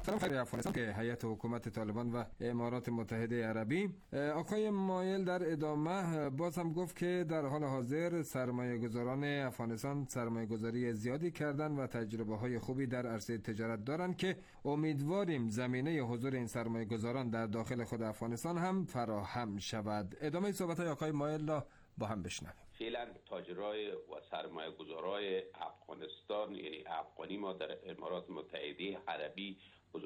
خبر افغانستان که هیئت حکومت طالبان و امارات متحده عربی. آقای مایل در ادامه باز هم گفت که در حال حاضر سرمایه‌گذاران افغانستان سرمایه‌گذاری زیادی کردن و تجربه‌های خوبی در عرصه تجارت دارند که امیدواریم زمینه حضور این سرمایه‌گذاران در داخل خود افغانستان هم فراهم شود. ادامه صحبت‌های آقای مایل را با هم بشنویم. فعلا تاجرای و سرمایه‌گذارای افغانستان یعنی افغانی ما در امارات متحده عربی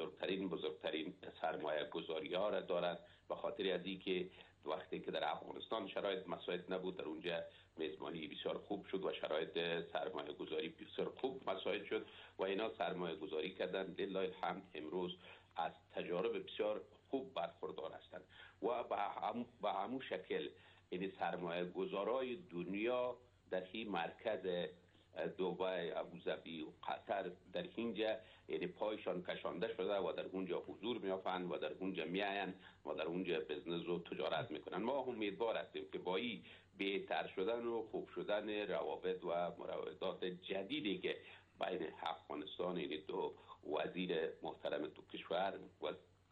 بزرگترین سرمایه‌گذاری‌ها را دارند، به خاطر از اینکه وقتی که در افغانستان شرایط مساعد نبود در اونجا میزبانی بسیار خوب شد و شرایط سرمایه‌گذاری بسیار خوب مساعد شد و اینا سرمایه‌گذاری کردن. لله الحمد امروز از تجارب بسیار خوب برخوردار هستند و به همون شکل این سرمایه‌گذارای دنیا در این مرکز دبی، ابوظبی و قطر در اینجا یعنی پایشان کشانده شده و در اونجا حضور می‌یابند و در اونجا میآیند و در اونجا بزنس و تجارت میکنن. ما امیدوار هستیم که با این بهتر شدن و خوب شدن روابط و مراودات جدیدی که بین افغانستان یعنی دو وزیر محترم دو کشور و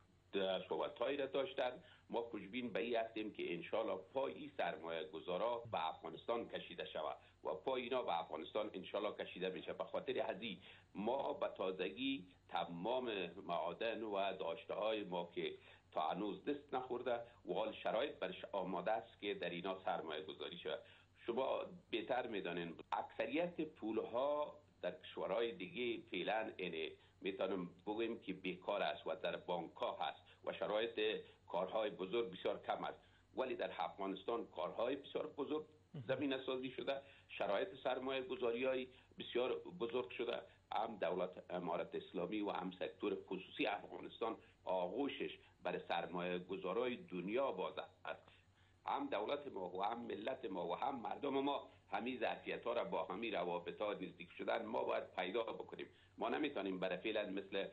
صحبت‌هایی را داشتن، ما خوشبین به این هستیم که انشالله پای این سرمایه‌گذارا به افغانستان کشیده شود و پای اینا به افغانستان انشالله کشیده میشه. به خاطر هزی ما به تازگی تمام معادن و داشته‌های ما که تا هنوز دست نخورده و حال شرایط برش آماده است که در اینا سرمایه‌گذاری شود. شما بهتر میدانین اکثریت پول‌ها در کشورهای دیگه فعلا میتونم بگویم که بیکار است و در بانک‌ها هست و شرایط کارهای بزرگ بسیار کم است، ولی در افغانستان کارهای بسیار بزرگ زمینه سازی شده، شرایط سرمایه گذاری های بسیار بزرگ شده. هم دولت امارت اسلامی و هم سکتور خصوصی افغانستان آغوشش برای سرمایه گذارای دنیا باز است. هم دولت ما و هم ملت ما و هم مردم ما همین ظرفیت ها را با همین روابط ها نزدیک شدن ما باید پیدا بکنیم. ما نمیتونیم برای فعلا مثل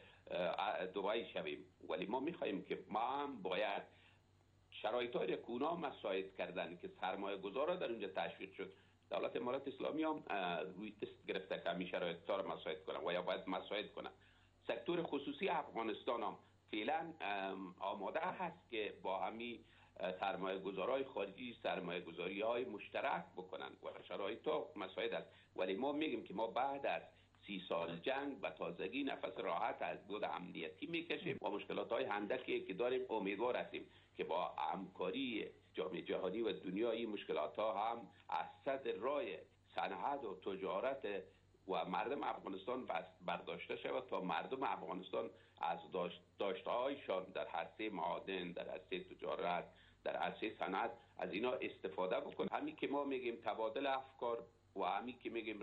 دبی شویم، ولی ما میخواهیم که ما هم باید شرایط های کونا مساعد کردن که سرمایه گذارا در اونجا تشویق شد. دولت امارت اسلامی هم روی دست گرفته که همین شرایط ها را مساعد کنن و یا باید مساعد کنن. سکتور خصوصی افغانستان هم فعلا آماده هست که با همین سرمایه گذارای خارجی سرمایه گذاری های مشترک بکنن و شرایط ها مساعد است. ولی ما میگیم که ما بعد از 30 سال جنگ به تازگی نفس راحت از بود امنیتی میکشیم و مشکلات های اندکی که داریم امیدوار هستیم که با همکاری جامعه جهانی و دنیایی مشکلات ها هم از صد راه صنعت و تجارت و مردم افغانستان برداشته شود تا مردم افغانستان از داشته‌هایشان در عرصه معادن، در عرصه تجارت، در عرصه صنعت از اینا استفاده بکنن. همین که ما میگیم تبادل افکار و همین که میگیم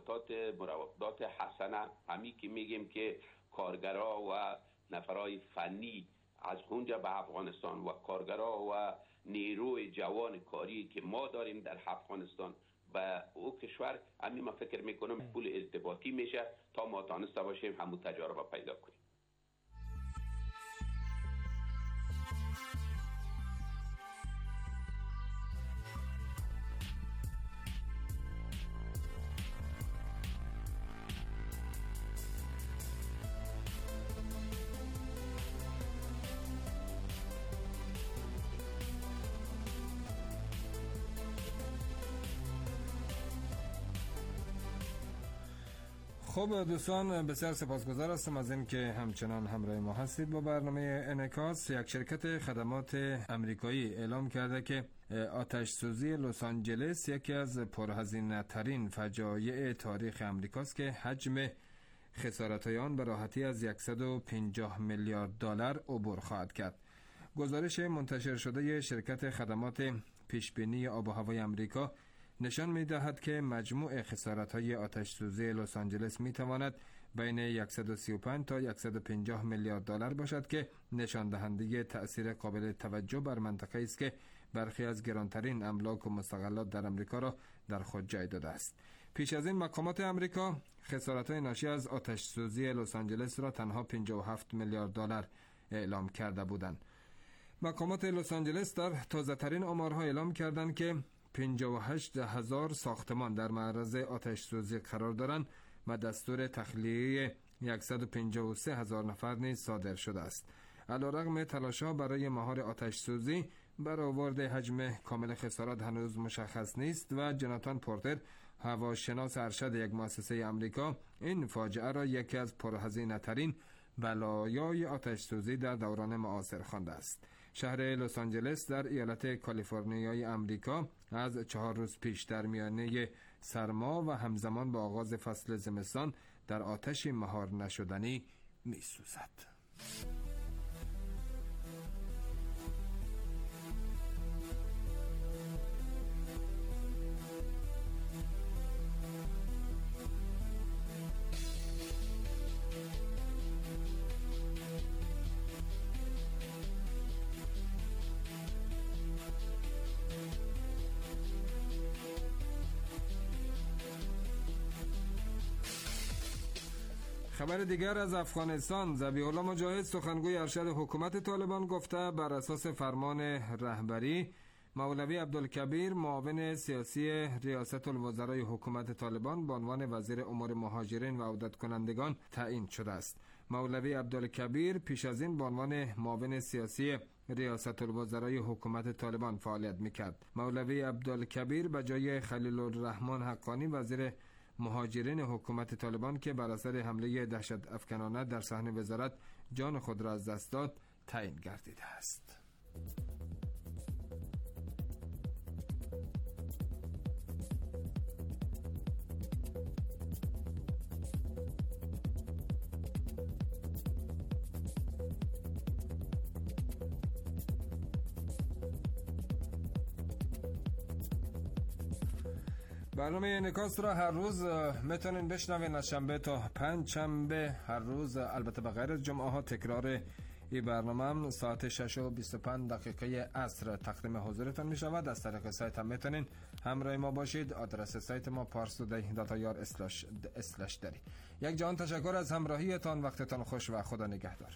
مراودات حسنه، همین که میگیم که کارگرا و نفرای فنی از اونجا به افغانستان و کارگرا و نیروی جوان کاری که ما داریم در افغانستان و او کشور، همین ما فکر میکنم پول ارتباطی میشه تا ما تانسته باشیم همون تجارب پیدا کنیم. خب دوستان، بسیار سپاسگزار هستم از این که همچنان همراه ما هستید با برنامه انعکاس. یک شرکت خدمات امریکایی اعلام کرده که آتش سوزی لس آنجلس یکی از پرهزینه ترین فجایع تاریخ امریکاست که حجم خسارت‌های آن به راحتی از 150 میلیارد دلار عبور خواهد کرد. گزارش منتشر شده شرکت خدمات پیشبینی آب و هوای امریکا نشان می‌دهد که مجموع خسارت‌های آتش سوزی لس آنجلس می‌تواند بین 135 تا 150 میلیارد دلار باشد که نشان دهنده تأثیر قابل توجه بر منطقه است که برخی از گرانترین املاک و مستغلات در امریکا را در خود جای داده است. پیش از این مقامات امریکا خسارت‌های ناشی از آتش سوزی لس آنجلس را تنها 57 میلیارد دلار اعلام کرده بودند. مقامات لس آنجلس در تازه‌ترین آمارها اعلام کردند که 58,000 ساختمان در معرض آتش سوزی قرار دارند و دستور تخلیه 153,000 نفر نیز صادر شده است. علیرغم تلاش‌ها برای مهار آتش‌سوزی، برآورد حجم کامل خسارات هنوز مشخص نیست و جوناتان پورتر، هواشناس ارشد یک مؤسسه آمریکا، این فاجعه را یکی از پرهزینه‌ترین بلایای آتش‌سوزی در دوران معاصر خوانده است. شهر لس آنجلس در ایالت کالیفرنیای آمریکا از 4 روز پیش در میانه سرما و همزمان با آغاز فصل زمستان در آتش مهار نشدنی می‌سوزد. خبر دیگر از افغانستان. ذبیح الله مجاهد، سخنگوی ارشد حکومت طالبان، گفته بر اساس فرمان رهبری مولوی عبدالکبیر، معاون سیاسی ریاست الوزرای حکومت طالبان، به عنوان وزیر امور مهاجرین و عودت کنندگان تعیین شده است. مولوی عبدالکبیر پیش از این به عنوان معاون سیاسی ریاست الوزرای حکومت طالبان فعالیت میکرد. مولوی عبدالکبیر به جای خلیل الرحمن حقانی، وزیر مهاجرین حکومت طالبان که بر اثر حمله دهشت افکنانه در صحن وزارت جان خود را از دست داد، تعیین گردیده است. برنامه انعکاس را هر روز میتونین بشنوین از شنبه تا پنجشنبه، هر روز، البته به غیر از جمعه ها. تکرار این برنامه هم ساعت 6:25 عصر تقدیم حضورتان می شود. از طریق سایت هم میتونین همراه ما باشید. آدرس سایت ما parstoday.ir/dari. یک جهان تشکر از همراهیتان. وقتتان خوش و خدا نگهدار.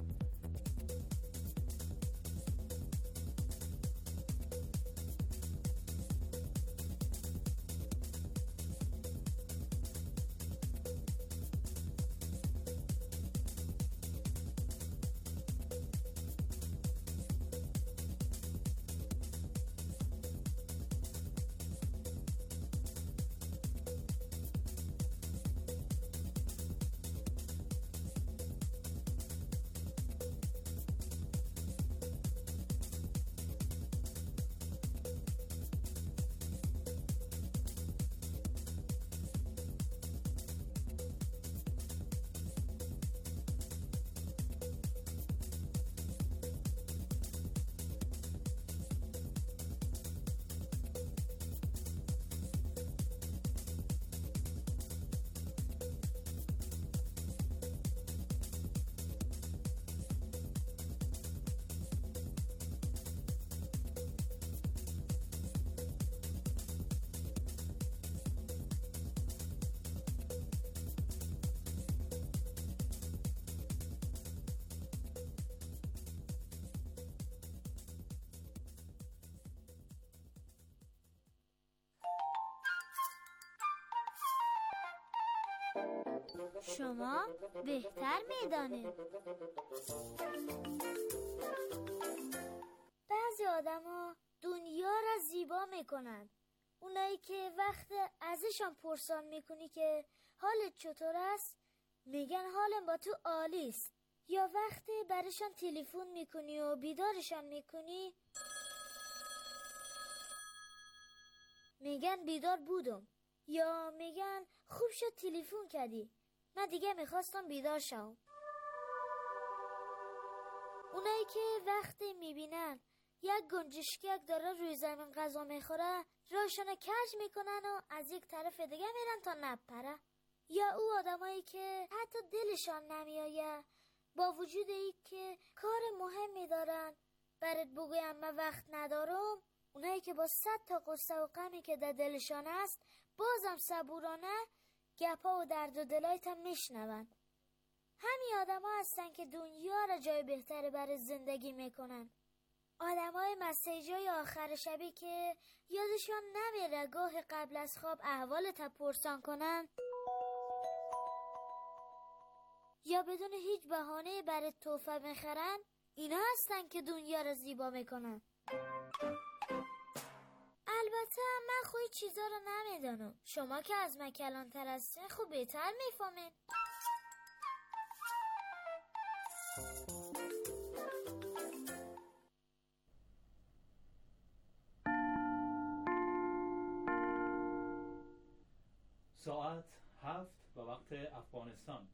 شما بهتر میدانید. بعضی آدما دنیا را زیبا میکنن. اونایی که وقت ازشان پرسان میکنی که حالت چطور است، میگن حالم با تو عالی است. یا وقتی برشان تلفن میکنی و بیدارشان میکنی، میگن بیدار بودم. یا میگن خوب شد تلفن کردی، من دیگه میخواستم بیدار شم. اونایی که وقتی میبینن یک گنجشکک داره روی زمین غذا میخوره، راشون کج میکنن و از یک طرف دیگه میرن تا نپره. یا او آدمایی که حتی دلشان نمیایه، با وجود ای که کار مهمی دارن برات بگویم من وقت ندارم، اونایی که با 100 تا قصه و غمی که در دلشان هست بازم صبورانه گپا و درد و دلایت هم میشنون. همین آدم ها هستن که دنیا را جای بهتری برای زندگی میکنن. آدم های مسیجای آخر شبی که یادشان نمیره گاه قبل از خواب احوالت پرسان کنن. یا بدون هیچ بهانه برای تحفه میخرن، اینا هستن که دنیا رو زیبا میکنن. البته من خوی چیزا رو نمیدانم. شما که از من کلانتر هستین خوب بهتر میفهمین. ساعت 7 به وقت افغانستان.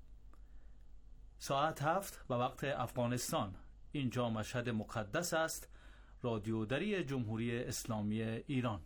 ساعت 7 به وقت افغانستان. اینجا مشهد مقدس است، رادیودری جمهوری اسلامی ایران.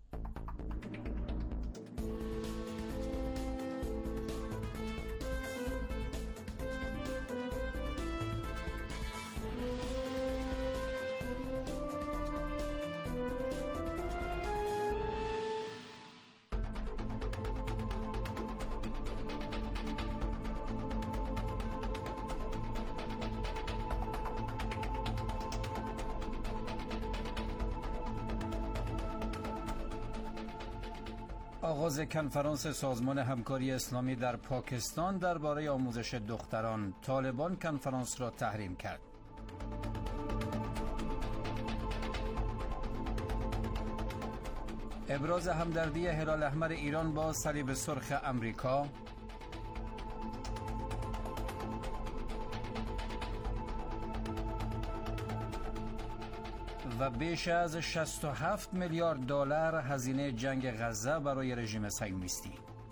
آغاز کنفرانس سازمان همکاری اسلامی در پاکستان درباره آموزش دختران. طالبان کنفرانس را تحریم کرد. ابراز همدردی هلال احمر ایران با صلیب سرخ امریکا. و بیش از 67 میلیارد دلار هزینه جنگ غزه برای رژیم صهیونیستی.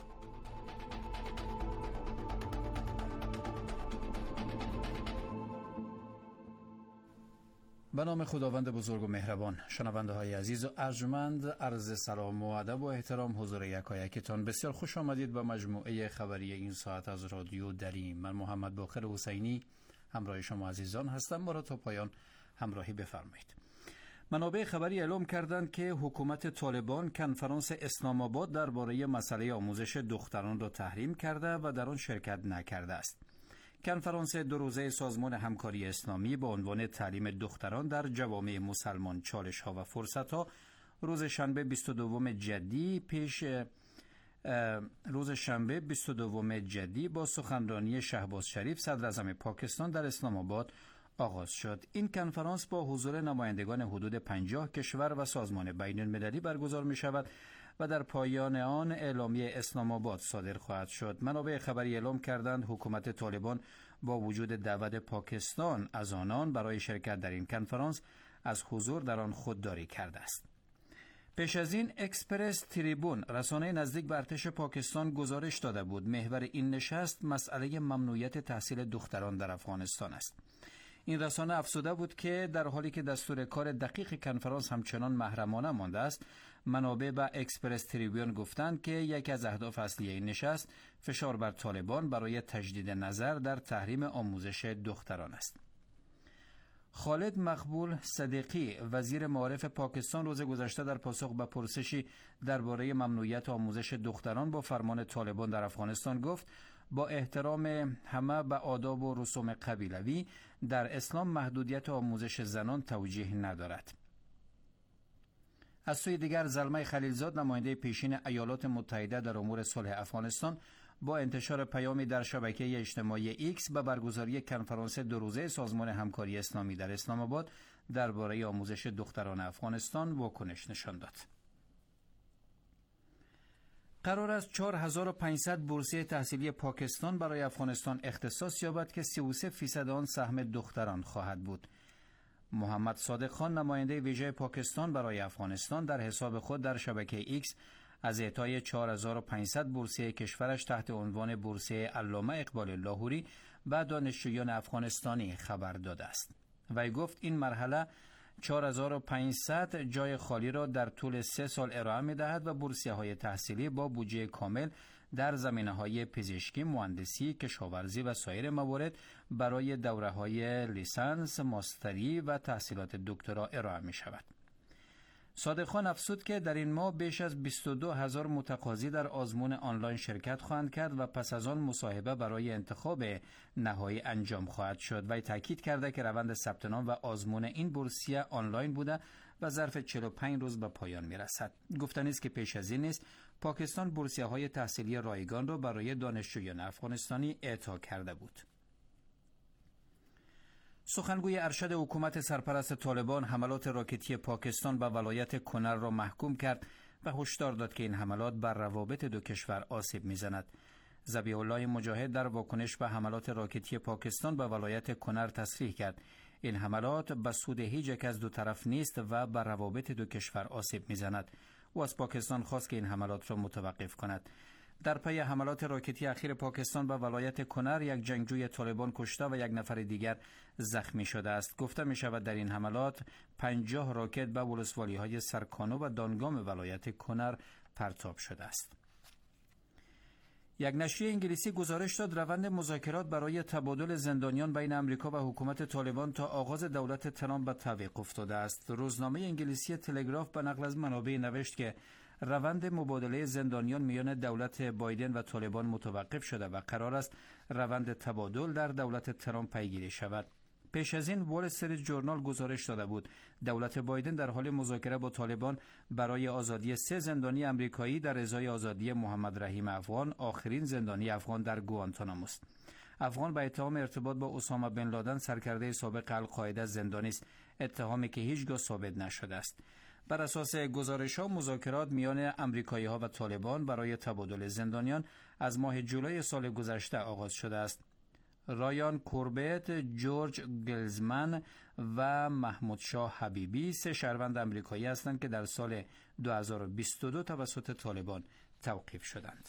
به نام خداوند بزرگ و مهربان. شنونده های عزیز و ارجمند، عرض سلام و ادب و احترام حضور یکایکتان. بسیار خوش آمدید به مجموعه خبری این ساعت از رادیو دری. من محمد باقر حسینی همراه شما عزیزان هستم. ما را تا پایان همراهی بفرمایید. منابع خبری اعلام کردند که حکومت طالبان کنفرانس اسلام آباد درباره مسئله آموزش دختران را تحریم کرده و در آن شرکت نکرده است. کنفرانس دو روزه سازمان همکاری اسلامی با عنوان تعلیم دختران در جوامع مسلمان، چالش‌ها و فرصت‌ها روز شنبه 22 جدی با سخنرانی شهباز شریف صدر اعظم پاکستان در اسلام آباد آغاز شد. این کنفرانس با حضور نمایندگان حدود 50 کشور و سازمان بین المللی برگزار می شود و در پایان آن اعلامیه اسلام آباد صادر خواهد شد. منابع خبری اعلام کردند حکومت طالبان با وجود دعوت پاکستان از آنان برای شرکت در این کنفرانس از حضور در آن خودداری کرده است. پیش از این اکسپرس تریبون، رسانه نزدیک به ارتش پاکستان، گزارش داده بود محور این نشست مسئله ممنوعیت تحصیل دختران در افغانستان است. این رسانه افزوده بود که در حالی که دستور کار دقیق کنفرانس همچنان محرمانه مانده است، منابع به اکسپرس تریبیون گفتند که یکی از اهداف اصلی این نشست فشار بر طالبان برای تجدید نظر در تحریم آموزش دختران است. خالد مقبول صدیقی، وزیر معارف پاکستان، روز گذشته در پاسخ به پرسشی درباره ممنوعیت آموزش دختران با فرمان طالبان در افغانستان گفت با احترام همه به آداب و رسوم قبیلوی، در اسلام محدودیت آموزش زنان توجیه ندارد. از سوی دیگر زلمه خلیلزاد، نماینده پیشین ایالات متحده در امور صلح افغانستان، با انتشار پیامی در شبکه اجتماعی ایکس به برگزاری کنفرانس دو روزه سازمان همکاری اسلامی در اسلام آباد درباره آموزش دختران افغانستان واکنش نشان داد. قرار است 4500 بورسیه تحصیلی پاکستان برای افغانستان اختصاص یابد که 33% آن سهم دختران خواهد بود. محمد صادق خان، نماینده ویژه پاکستان برای افغانستان، در حساب خود در شبکه ایکس از اعطای 4500 بورسیه کشورش تحت عنوان بورسیه علامه اقبال لاهوری به دانشجویان افغانستانی خبر داده است. وی گفت این مرحله 4500 جای خالی را در طول 3 سال ارائه می دهد و بورسیه های تحصیلی با بودجه کامل در زمینه های پزشکی، مهندسی، کشاورزی و سایر موارد برای دوره های لیسانس، ماستری و تحصیلات دکترا ارائه می شود. صادق خان افزود که در این ماه بیش از 22,000 متقاضی در آزمون آنلاین شرکت خواهند کرد و پس از آن مصاحبه برای انتخاب نهایی انجام خواهد شد. و تاکید کرده که روند ثبت نام و آزمون این بورسیه آنلاین بوده و ظرف 45 روز به پایان می‌رسد. گفتنی است که پیش از این نیز پاکستان بورسیه‌های تحصیلی رایگان را برای دانشجویان افغانستانی اعطا کرده بود. سخنگوی ارشد حکومت سرپرست طالبان حملات راکتی پاکستان به ولایت کنر را محکوم کرد و هشدار داد که این حملات بر روابط دو کشور آسیب می‌زند. ذبیح الله مجاهد در واکنش به حملات راکتی پاکستان به ولایت کنر تصریح کرد این حملات به سود هیچ یک از دو طرف نیست و بر روابط دو کشور آسیب می‌زند. او از پاکستان خواست که این حملات را متوقف کند. در پی حملات راکتی اخیر پاکستان به ولایت کنر یک جنگجوی طالبان کشته و یک نفر دیگر زخمی شده است. گفته می شود در این حملات 50 راکت به ولسوالی‌های سرکانو و دانگام ولایت کنر پرتاب شده است. یک نشریه انگلیسی گزارش داد روند مذاکرات برای تبادل زندانیان بین امریکا و حکومت طالبان تا آغاز دولت ترامپ به تعویق افتاده است. روزنامه انگلیسی تلگراف به نقل از منابع نوشت که روند مبادله زندانیان میان دولت بایدن و طالبان متوقف شده و قرار است روند تبادل در دولت ترامپ پیگیری شود. پیش از این وال استریت ژورنال گزارش داده بود دولت بایدن در حال مذاکره با طالبان برای آزادی 3 زندانی آمریکایی در ازای آزادی محمد رحیم افغان، آخرین زندانی افغان در گوانتانامو است. افغان به اتهام ارتباط با اسامه بن لادن سرکرده سابق القاعده زندانی است، اتهامی که هیچگاه ثابت نشده است. بر اساس گزارش‌ها مذاکرات میان آمریکایی‌ها و طالبان برای تبادل زندانیان از ماه جولای سال گذشته آغاز شده است. رایان کوربت، جورج گلزمن و محمود شاه حبیبی 3 شهروند آمریکایی هستند که در سال 2022 توسط طالبان توقیف شدند.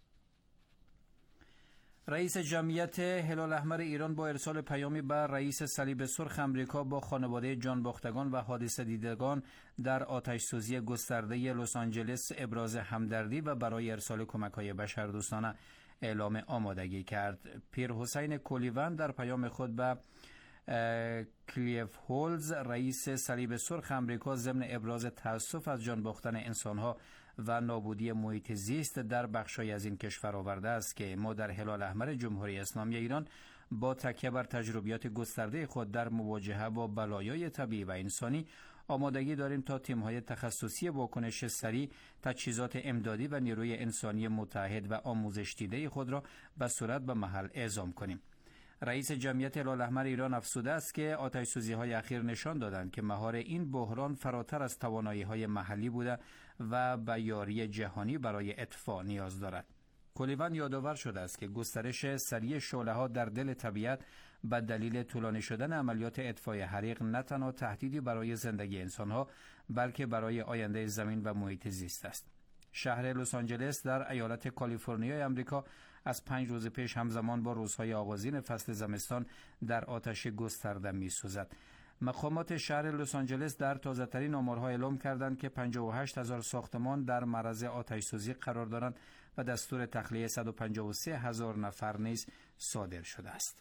رئیس جمعیت هلال احمر ایران با ارسال پیامی به رئیس صلیب سرخ آمریکا با خانواده جانباختگان و حادثه دیدگان در آتش‌سوزی گسترده لس آنجلس ابراز همدردی و برای ارسال کمک‌های بشردوستانه اعلام آمادگی کرد. پیر حسین کولیون در پیام خود به کلیف هولز رئیس صلیب سرخ آمریکا ضمن ابراز تأسف از جان باختن انسانها و نابودی محیط زیست در بخشای از این کشور آورده است که ما در هلال احمر جمهوری اسلامی ایران با تکیه بر تجربیات گسترده خود در مواجهه با بلایای طبیعی و انسانی آمادگی داریم تا تیم‌های تخصصی واکنش سریع، تجهیزات امدادی و نیروی انسانی متحد و آموزش دیده خود را به سرعت به محل اعزام کنیم. رئیس جمعیت هلال احمر ایران افزوده است که آتش‌سوزی‌های اخیر نشان دادند که مهار این بحران فراتر از توانایی‌های محلی بوده و به یاری جهانی برای اطفاء نیاز دارد. کولیون یادآور شده است که گسترش سریع شعله‌ها در دل طبیعت به دلیل طولانی شدن عملیات اطفای حریق نه تنها تهدیدی برای زندگی انسان‌ها بلکه برای آینده زمین و محیط زیست است. شهر لس آنجلس در ایالت کالیفرنیا آمریکا از 5 روز پیش همزمان با روزهای آغازین فصل زمستان در آتش گسترده می‌سوزد. مقامات شهر لس آنجلس در تازه‌ترین آمارها اعلام کردند که 58,000 ساختمان در معرض آتش‌سوزی قرار دارند و دستور تخلیه 153,000 نفر نیز صادر شده است.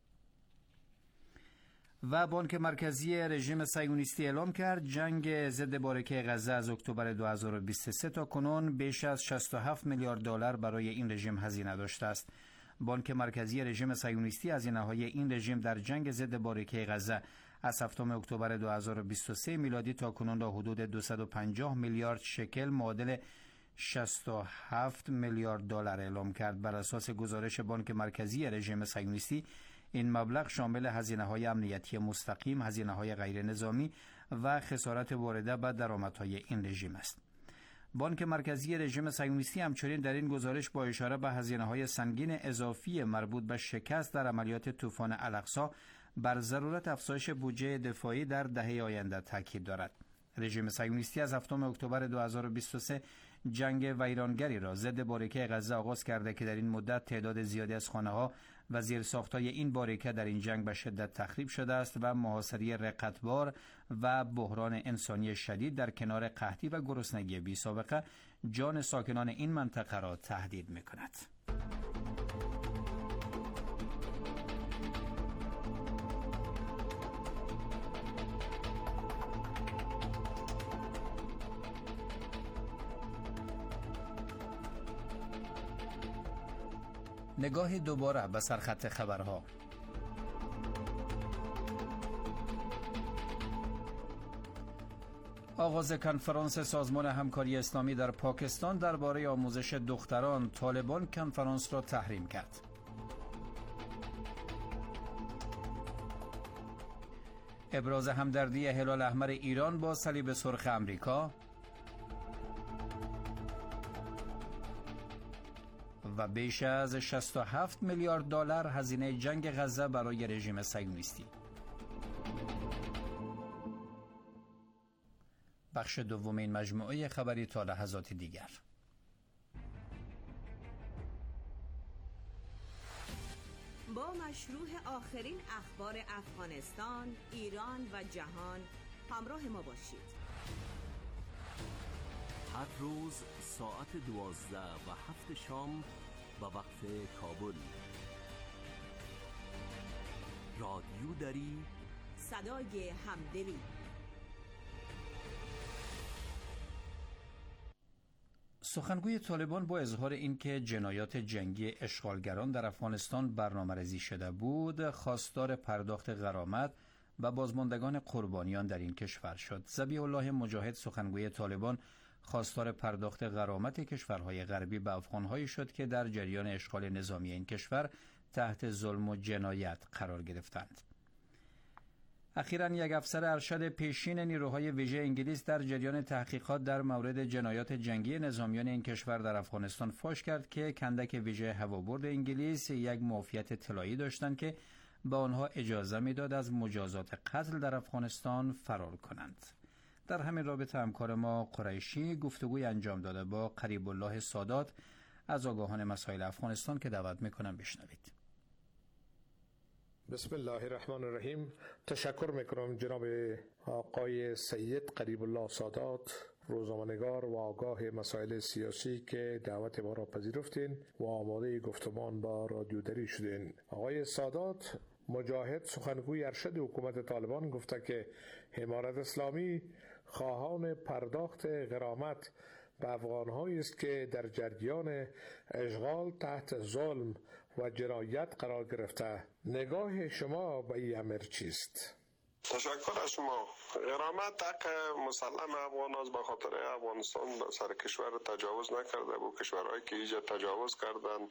و بانک مرکزی رژیم صهیونیستی اعلام کرد جنگ ضد باریکه غزه از اکتبر 2023 تا کنون بیش از 67 میلیارد دلار برای این رژیم هزینه داشته است. بانک مرکزی رژیم صهیونیستی هزینه‌های این رژیم در جنگ ضد باریکه غزه از 7 اکتبر 2023 میلادی تا کنون را حدود 250 میلیارد شکل معادل 67 میلیارد دلار اعلام کرد. بر اساس گزارش بانک مرکزی رژیم صهیونیستی این مبلغ شامل هزینه‌های امنیتی مستقیم، هزینه‌های غیر نظامی و خسارت وارده به درآمدهای این رژیم است. بانک مرکزی رژیم صهیونیستی همچنین در این گزارش با اشاره به هزینه‌های سنگین اضافی مربوط به شکست در عملیات طوفان الاقصی بر ضرورت افزایش بودجه دفاعی در دهه آینده تاکید دارد. رژیم صهیونیستی از 7 اکتبر 2023 جنگ ویرانگری را ضد باریکه غزه آغاز کرده که در این مدت تعداد زیادی از خانه‌ها و زیرساخت‌های این باریکه در این جنگ به شدت تخریب شده است و محاصره رقتبار و بحران انسانی شدید در کنار قحطی و گرسنگی بی‌سابقه جان ساکنان این منطقه را تهدید می‌کند. نگاه دوباره به سرخط خبرها. آغاز کنفرانس سازمان همکاری اسلامی در پاکستان درباره آموزش دختران، طالبان کنفرانس را تحریم کرد. ابراز همدردی هلال احمر ایران با صلیب سرخ امریکا و بیش از 67 میلیارد دلار هزینه جنگ غزه برای رژیم صهیونیستی. بخش دوم این مجموعه خبری تا لحظات دیگر. با مشروع آخرین اخبار افغانستان، ایران و جهان همراه ما باشید. هر روز ساعت 12 و 7 شام به وقت کابل. رادیو دری، صدای همدلی. سخنگوی طالبان با اظهار اینکه جنایات جنگی اشغالگران در افغانستان برنامه‌ریزی شده بود، خواستار پرداخت غرامت و بازماندگان قربانیان در این کشور شد. ذبیح الله مجاهد، سخنگوی طالبان، خواستار پرداخت غرامت کشورهای غربی به افغان‌هایی شد که در جریان اشغال نظامی این کشور تحت ظلم و جنایت قرار گرفتند. اخیراً یک افسر ارشد پیشین نیروهای ویژه انگلیس در جریان تحقیقات در مورد جنایات جنگی نظامیان این کشور در افغانستان فاش کرد که کندک ویژه هوابرد انگلیس یک معافیت طلایی داشتند که به آنها اجازه میداد از مجازات قتل در افغانستان فرار کنند. در همین رابطه همکار ما قریشی گفتگوی انجام داده با قریب الله سادات از آگاهان مسائل افغانستان که دعوت میکنم بشنوید. بسم الله الرحمن الرحیم. تشکر میکنم جناب آقای سید قریب الله سادات، روزنامه‌نگار و آگاه مسائل سیاسی، که دعوت ما را پذیرفتین و آماده گفتمان با رادیو دری شدین. آقای سادات مجاهد، سخنگوی ارشد حکومت طالبان، گفته که امارت اسلامی خواهان پرداخت غرامت به افغان‌هایی است که در جریان اشغال تحت ظلم و جنایت قرار گرفته. نگاه شما به این امر چیست؟ تشکر از شما. غرامت حق مسلم افغان است، به خاطر افغانستان سر کشور تجاوز نکرده بود. کشورهایی که ایجا تجاوز کردند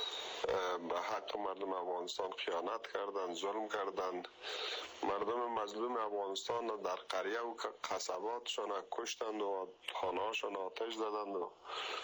به حق مردم افغانستان خیانت کردند، ظلم کردند. مردم مظلوم افغانستان در قریه و قصباتشان کشتند و خانه‌هاشان آتش زدند و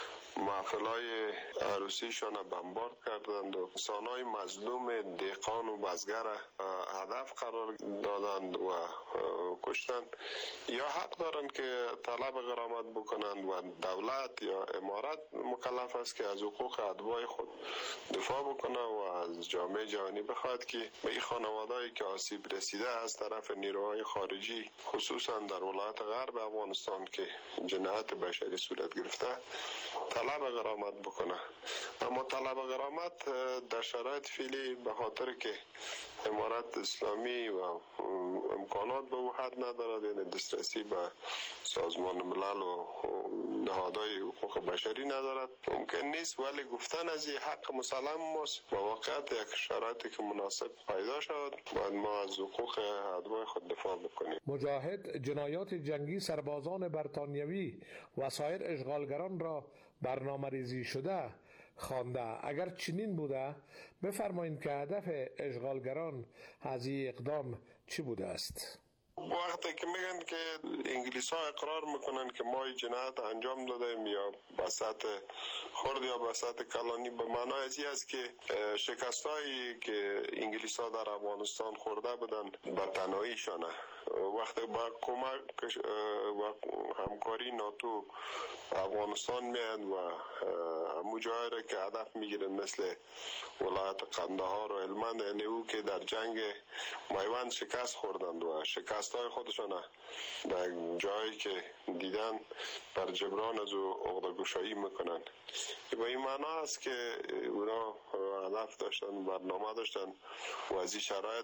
محفل‌های عروسیشان بمبارد کردند و انسان‌های مظلوم دهقان و بزگر هدف قرار دادند و کشتند. یا حق دارند که طلب غرامت بکنند و دولت یا امارت مکلف است که از حقوق اتباع خود دفاع بکنه و از جامعه جهانی بخواهد که به این خانوادهایی که آسیب رسیده از طرف نیروهای خارجی، خصوصا در ولایت غرب افغانستان که جنایت بشری صورت گرفته، طلب غرامت بکنه. اما طلب غرامت در شرایط فعلی به خاطر که امارت اسلامی و امکانات به او حد ندارد، یعنی دسترسی به سازمان ملل و نهادهای حقوق بشری ندارد، ممکن نیست. ولی گفتن از این حق مسلم ماست. با واقعیت یک شرایطی که مناسب پیدا شد باید ما از حقوق اتباع خود دفاع بکنیم. مجاهد جنایات جنگی سربازان برتانیوی و سایر اشغالگران را برنامه ریزی شده خوانده. اگر چنین بوده بفرمایید که هدف اشغالگران از این اقدام چی بوده است؟ وقتی که میگن که انگلیس ها اقرار میکنن که ما جنایت انجام دادیم یا بساط خرد یا بساط کلانی، به معنای ازی است که شکست هایی که انگلیس ها در افغانستان خورده بودن به تنهاییشانه. وقتی با کمک و همکاری ناتو افغانستان میاد و همو جایی را که هدف میگیرن مثل ولایت قندهار و هلمند، یعنی او که در جنگ میوند شکست خوردند و شکست های خودشان در جایی که دیدن بر جبران از او عقده گشایی میکنن. به این معنا است که اونا هدف داشتن، برنامه داشتن و از این شرایط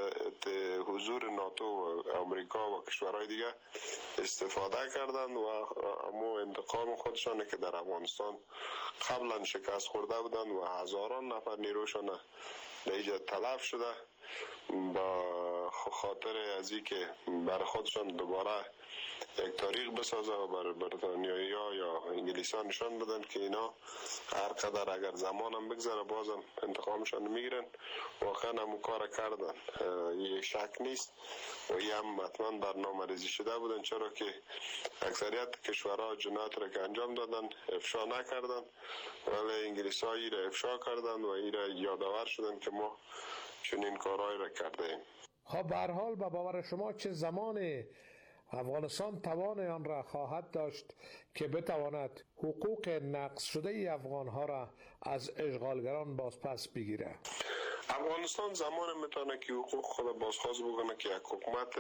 حضور ناتو و امریکا و کشورهای دیگه استفاده کردند و امو انتقام خودشان که در افغانستان قبلا شکست خورده بودند و هزاران نفر نیروشان در اینجا تلف شده با خاطر از این که بر خودشان دوباره یک تاریخ بسازه و بر بریتانیایی ها یا انگلیس ها نشان بدن که اینا هر قدر اگر زمان هم بگذره بازم انتقامشان میگیرن. واقعا هم کار کردن، یه شک نیست و یه هم حتما برنامه ریزی شده بودن، چرا که اکثریت کشورها جنایت را که انجام دادن افشا نکردن، ولی انگلیس ها ای را افشا کردن و ای را یادآور شدن که ما چنین کارهایی را کرده ایم. خب به هر حال به باور شما چه زمان افغانستان توان آن را خواهد داشت که بتواند حقوق نقض شده افغانها را از اشغالگران بازپس بگیره؟ افغانستان زمان میتونه که حقوق خود بازخواست بکنه که یک حکومت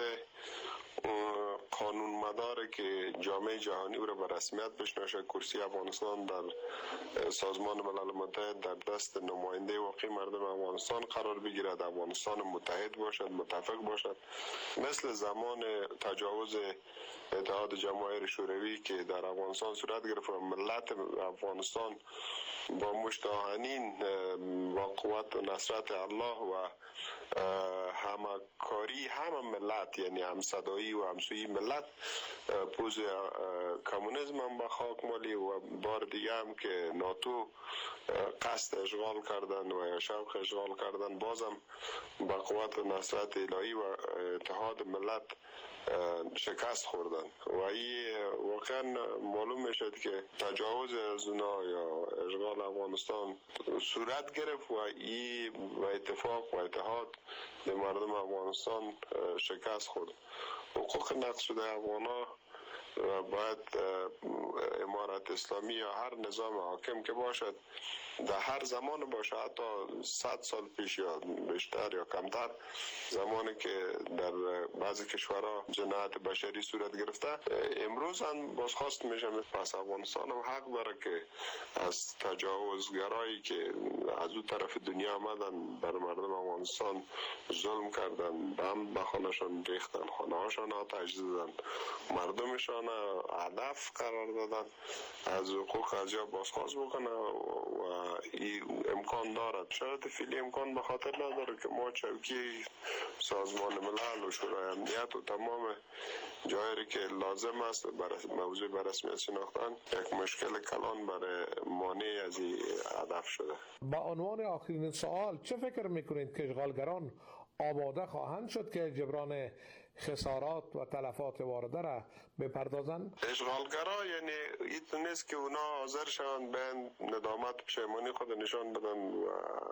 قانون مداره که جامعه جهانی او را به رسمیت بشناسه. کرسی افغانستان در سازمان ملل متحد در دست نماینده واقعی مردم افغانستان قرار بگیرد، افغانستان متحد باشد، متفق باشد، مثل زمان تجاوز اتحاد جماهیر شوروی که در افغانستان صورت گرفت و ملت افغانستان با مشت آهنین با قوت و نصرت الله و همکاری همه ملت، یعنی همصدایی و همسویی ملت، پوز کمونیسم هم به خاک مالی و بار دیگه هم که ناتو قصد اشغال کردن و شوق اشغال کردن بازم با قوت نصرت الهی و اتحاد ملت شکست خوردن و این واقعا معلوم میشد که تجاوز از اونا یا اشغال افغانستان صورت گرفت و این و اتفاق و اتحاد مردم افغانستان شکست خورد. حقوق نقض شده افغان‌ها باید امارت اسلامی یا هر نظام حاکم که باشد در هر زمان باشه، حتی 100 سال پیش یا بیشتر یا کمتر، زمانی که در بعضی کشورها جنایت بشری صورت گرفته، امروز هم بازخواست میشه. پس افغانستان هم حق داره که از تجاوزگرایی که از اون طرف دنیا آمدن بر مردم افغانستان ظلم کردن، بم به خانهشان ریختن، خانه هاشان آتش زدن، مردمشان هدف قرار دادن، از حقوق از جا بازخواست بکنه و این امکان دارد. شرط فعلی امکان به خاطر نداره که ما چوکی سازمان ملل و شورای امنیت و تمام جایی که لازم است موضوع به رسمیت شناختن یک مشکل کلان برای مانع از این هدف شده. با عنوان آخرین سوال، چه فکر میکنید که اشغالگران آماده خواهند شد که جبران خسارات و تلفات وارده را بپردازند؟ اشغالگرا یعنی این نیست که اونا حاضر شوند به ندامت پشیمانی خود نشان بدن و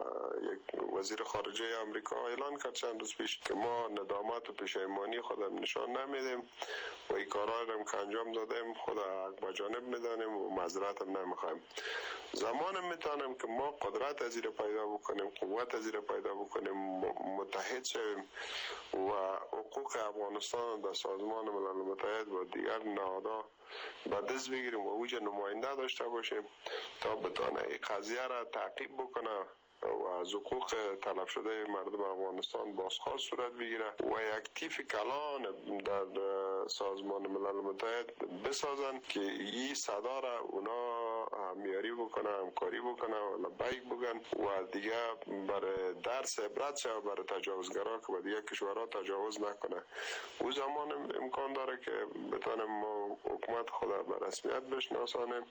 یک وزیر خارجه آمریکا اعلان کرد چند روز پیش که ما ندامت و پشیمانی خودم نشان نمیدیم و این کارها رو که انجام دادیم خود حق به جانب میدانیم و معذرت هم نمیخوایم. زمان میتونیم که ما قدرت از این پیدا بکنیم، قوت از این پیدا بکنیم، متحد شویم و حقوق افغانستان در سازمان ملل متحد و دیگر نهادها به دست بگیریم و اوج نماینده داشته باشیم تا بتونه این قضیه را تعقیب بکنه و از حقوق تلف شده مردم افغانستان بازخواست صورت بگیره و یک تیف کلان در سازمان ملل متحد بسازن که این صدا را اونا همیاری بکنه، همکاری بکنه و لبیک بگن و دیگه برای درس عبرت شد برای تجاوزگرا که به دیگه کشورها تجاوز نکنه. او زمان امکان داره که بتانیم ما حکومت خود به رسمیت بشناسانیم،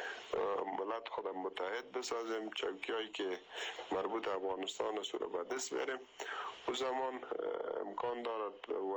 ملت خود متحد بسازیم، چوکیایی که مربوط افغانستان سوره به دست بریم. او زمان امکان دارد و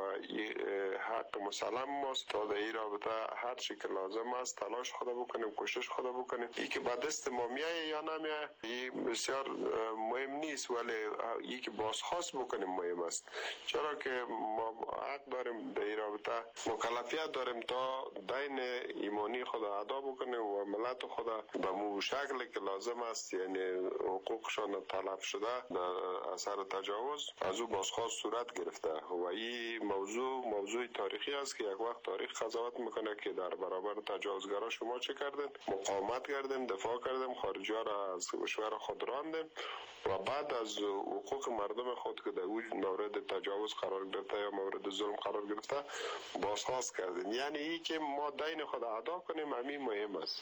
حق مسلم ماست تا در این رابطه هر چی که لازم است تلاش خود بکنیم، کوشش خود بکنیم. این که به دست ما میایه یا نمیایه این بسیار مهم نیست، ولی این که بازخواست بکنیم مهم است، چرا که ما حق داریم در این رابطه مکلفیت داریم تا دین ایمانی خود ادا بکنیم و ملت خود به مو شکلی که لازم است، یعنی حقوقشان تلف شده در اثر تجاوز، از او بازخواست صورت گرفته و این موضوع تاریخی است که یک وقت تاریخ قضاوت میکنه که در برابر تجاوزگرا شما چه کردین؟ مقاومت کردیم، دفاع کردیم، خارجی ها را از کشور خود راندیم و بعد از حقوق مردم خود که در مورد تجاوز قرار گرفته یا مورد ظلم قرار گرفته بازخواست کردیم. یعنی این که ما دین خود ادا کنیم همین مهم است.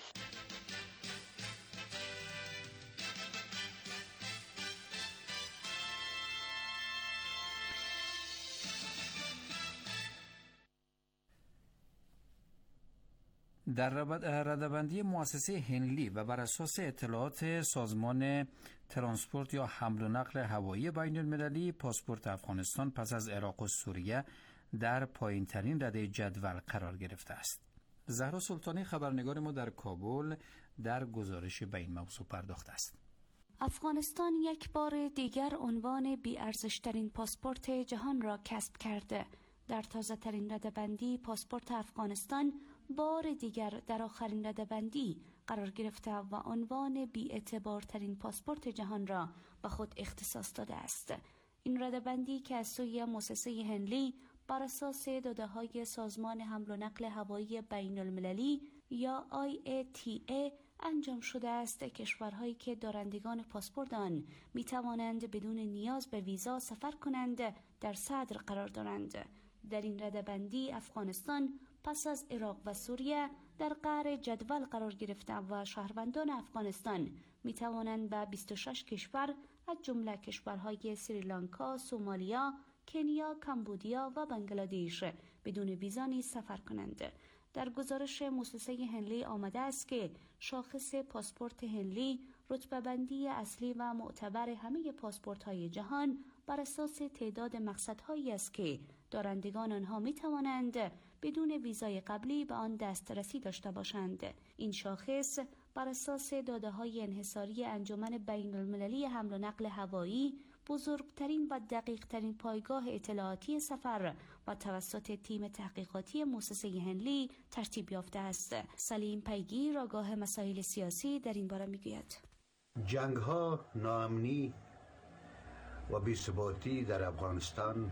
در رده‌بندی مؤسسه هنلی و بر اساس اطلاعات سازمان ترانسپورت یا حمل و نقل هوایی بین المللی، پاسپورت افغانستان پس از عراق و سوریه در پایین ترین رده جدول قرار گرفته است. زهرا سلطانی خبرنگار ما در کابل در گزارش به این موضوع پرداخته است. افغانستان یک بار دیگر عنوان بی‌ارزش‌ترین پاسپورت جهان را کسب کرده. در تازه‌ترین رده‌بندی پاسپورت افغانستان بار دیگر در آخرین رده‌بندی قرار گرفته و عنوان بی‌اعتبارترین پاسپورت جهان را به خود اختصاص داده است. این رده‌بندی که از سوی مؤسسه هنلی بر اساس داده‌های سازمان حمل و نقل هوایی بین المللی یا IATA انجام شده است، کشورهایی که دارندگان پاسپورت آن می توانند بدون نیاز به ویزا سفر کنند در صدر قرار دارند. در این رده‌بندی افغانستان پس از عراق و سوریه در قعر جدول قرار گرفته و شهروندان افغانستان می توانند به 26 کشور از جمله کشورهای سریلانکا، سومالیا، کنیا، کمبودیا و بنگلادیش بدون ویزا نیز سفر کنند. در گزارش مؤسسه هنلی آمده است که شاخص پاسپورت هنلی رتبه بندی اصلی و معتبر همه پاسپورت های جهان بر اساس تعداد مقصدهایی است که دارندگان آنها می توانند بدون ویزای قبلی به آن دسترسی داشته باشند. این شاخص بر اساس داده‌های انحصاری انجمن بین المللی حمل و نقل هوایی بزرگترین و دقیقترین پایگاه اطلاعاتی سفر و توسط تیم تحقیقاتی مؤسسه هنلی ترتیب یافته است. سلیم پیگیر آگاه مسائل سیاسی در این باره میگوید: جنگ‌ها، ناامنی و بی‌ثباتی در افغانستان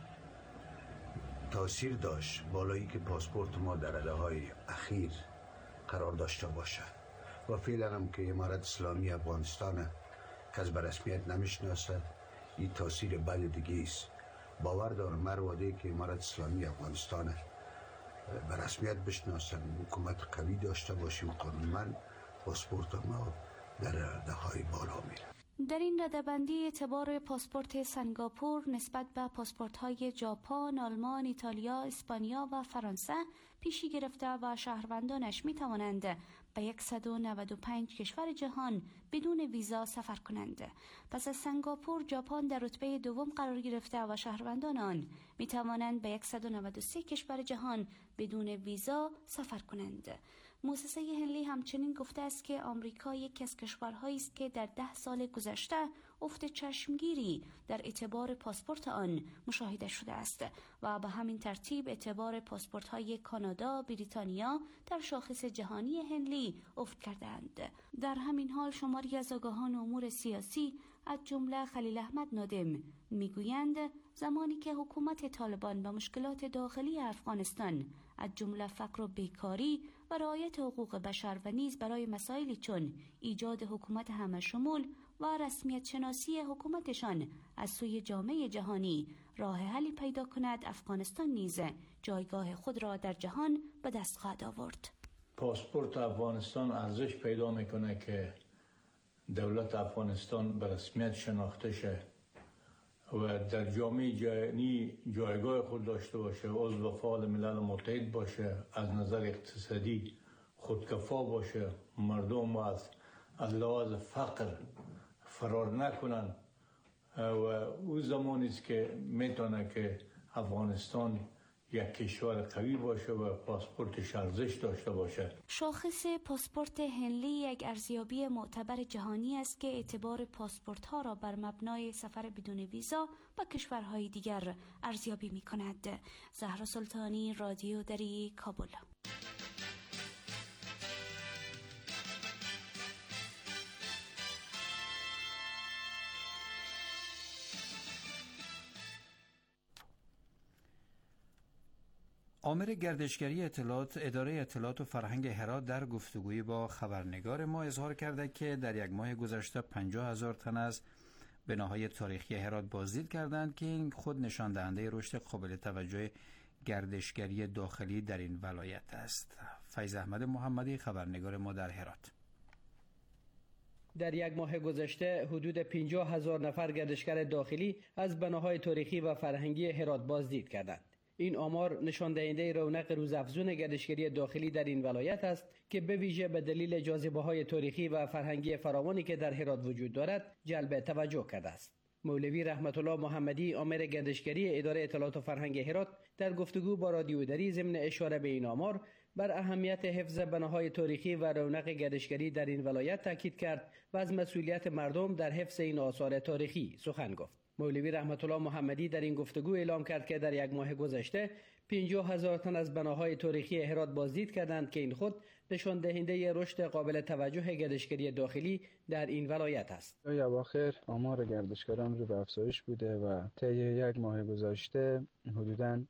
تاثیر داشت بالایی که پاسپورت ما در رده اخیر قرار داشته باشد و فعلا هم که امارت اسلامی افغانستان کس به رسمیت نمیشناسد، این تاثیر بد دیگه است. باور دارم مرواده که امارت اسلامی افغانستان به رسمیت بشناسد، حکومت قوی داشته باشیم، قانونمند، پاسپورت ما در رده های بالا میره. در این رده‌بندی اعتبار پاسپورت سنگاپور نسبت به پاسپورت‌های ژاپن، آلمان، ایتالیا، اسپانیا و فرانسه پیشی گرفته و شهروندانش می‌توانند به 195 کشور جهان بدون ویزا سفر کنند. پس از سنگاپور، ژاپن در رتبه دوم قرار گرفته و شهروندان آن می‌توانند به 193 کشور جهان بدون ویزا سفر کنند. مؤسسه هنلی همچنین گفته است که آمریکا یکی از کشورهایی است که در 10 سال گذشته افت چشمگیری در اعتبار پاسپورت آن مشاهده شده است و به همین ترتیب اعتبار پاسپورت‌های کانادا، بریتانیا در شاخص جهانی هنلی افت کردند. در همین حال شماری از آگاهان امور سیاسی از جمله خلیل احمد نادم میگویند زمانی که حکومت طالبان به مشکلات داخلی افغانستان از جمله فقر و بیکاری و رعایت حقوق بشر و نیز برای مسائلی چون ایجاد حکومت همه‌شمول و رسمیت شناسی حکومتشان از سوی جامعه جهانی راه حلی پیدا کند، افغانستان نیز جایگاه خود را در جهان به دست خواهد آورد. پاسپورت افغانستان ارزش پیدا میکنه که دولت افغانستان به رسمیت شناخته شه و در جامعه جهانی جایگاه خود داشته باشه، عضو فعال ملل متحد باشه، از نظر اقتصادی خودکفا باشه، مردم از لحاظ فقر فرار نکنن و او زمانی است که میتونه که افغانستان یک کشور قوی باشه و پاسپورتش ارزش داشته باشه. شاخص پاسپورت هنلی یک ارزیابی معتبر جهانی است که اعتبار پاسپورت ها را بر مبنای سفر بدون ویزا به کشورهای دیگر ارزیابی می کند. زهرا سلطانی، رادیو دری، کابل. آمر گردشگری اداره اطلاعات و فرهنگ هرات در گفتگویی با خبرنگار ما اظهار کرده که در یک ماه گذشته 50,000 تن از بناهای تاریخی هرات بازدید کردند که این خود نشان دهنده رشد قابل توجه گردشگری داخلی در این ولایت است. فیض احمد محمدی خبرنگار ما در هرات: در یک ماه گذشته حدود 50,000 نفر گردشگر داخلی از بناهای تاریخی و فرهنگی هرات بازدید کردند. این آمار نشان دهنده رونق روزافزون گردشگری داخلی در این ولایت است که به ویژه به دلیل جاذبه‌های تاریخی و فرهنگی فراوانی که در هرات وجود دارد جلب توجه کرده است. مولوی رحمت الله محمدی آمر گردشگری اداره اطلاعات و فرهنگ هرات در گفتگو با رادیو دری ضمن اشاره به این آمار بر اهمیت حفظ بناهای تاریخی و رونق گردشگری در این ولایت تاکید کرد و از مسئولیت مردم در حفظ این آثار تاریخی سخن گفت. مولوی رحمت الله محمدی در این گفتگو اعلام کرد که در یک ماه گذشته 50,000 تن از بناهای تاریخی هرات بازدید کردند که این خود نشان دهنده رشد قابل توجه گردشگری داخلی در این ولایت است. در اواخر آمار گردشگران رو به افزایش بوده و طی یک ماه گذشته حدوداً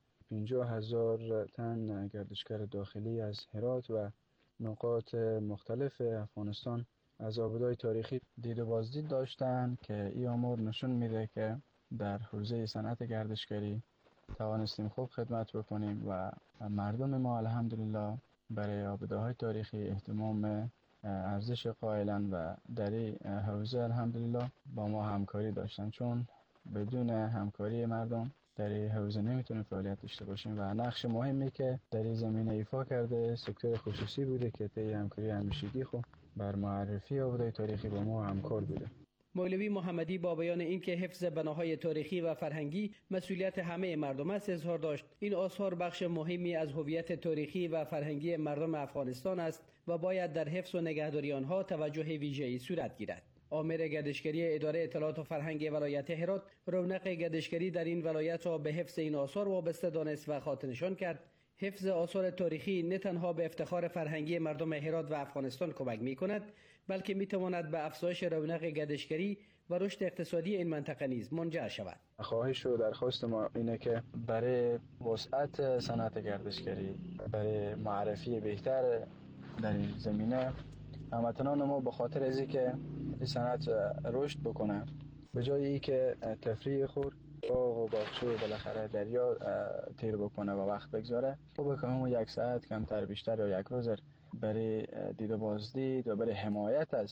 50,000 تن گردشگر داخلی از هرات و نقاط مختلف افغانستان از آبادهای تاریخی دید و بازدید داشتن که این آمار نشون میده که در حوزه صنعت گردشگری توانستیم خوب خدمت بکنیم و مردم ما الحمدلله برای آبادهای تاریخی اهتمام ارزش قائلن و در این حوزه الحمدلله با ما همکاری داشتن، چون بدون همکاری مردم در این حوزه نمیتونیم فعالیت داشته باشیم و نقش مهمی که در این زمینه ایفا کرده سکتور خصوصی بوده که طی همکاری همیشگی خب بر معرفی آبادهای تاریخی با ما همکار بوده. مولوی محمدی با بیان اینکه حفظ بناهای تاریخی و فرهنگی مسئولیت همه مردم است اظهار داشت این آثار بخش مهمی از هویت تاریخی و فرهنگی مردم افغانستان است و باید در حفظ و نگهداری آنها توجه ویژه‌ای صورت گیرد. آمر گردشگری اداره اطلاعات و فرهنگ ولایت هرات رونق گردشگری در این ولایت را به حفظ این آثار وابسته دانست و خاطر نشان کرد. حفظ آثار تاریخی نه تنها به افتخار فرهنگی مردم هرات و افغانستان کمک می‌کند، بلکه می‌تواند به افزایش رونق گردشگری و رشد اقتصادی این منطقه نیز منجر شود. خواهش و درخواست ما اینه که برای وسعت صنعت گردشگری، برای معرفی بهتر در این زمینه هموطنان ما به خاطر از اینکه این صنعت رشد بکنه به جای اینکه تفریح خور باغ و باغچه و بالاخره دریا تیر بکنه و وقت بگذاره، خوبه که همون یک ساعت کمتر بیشتر یا یک روز برای دید و بازدید و برای حمایت از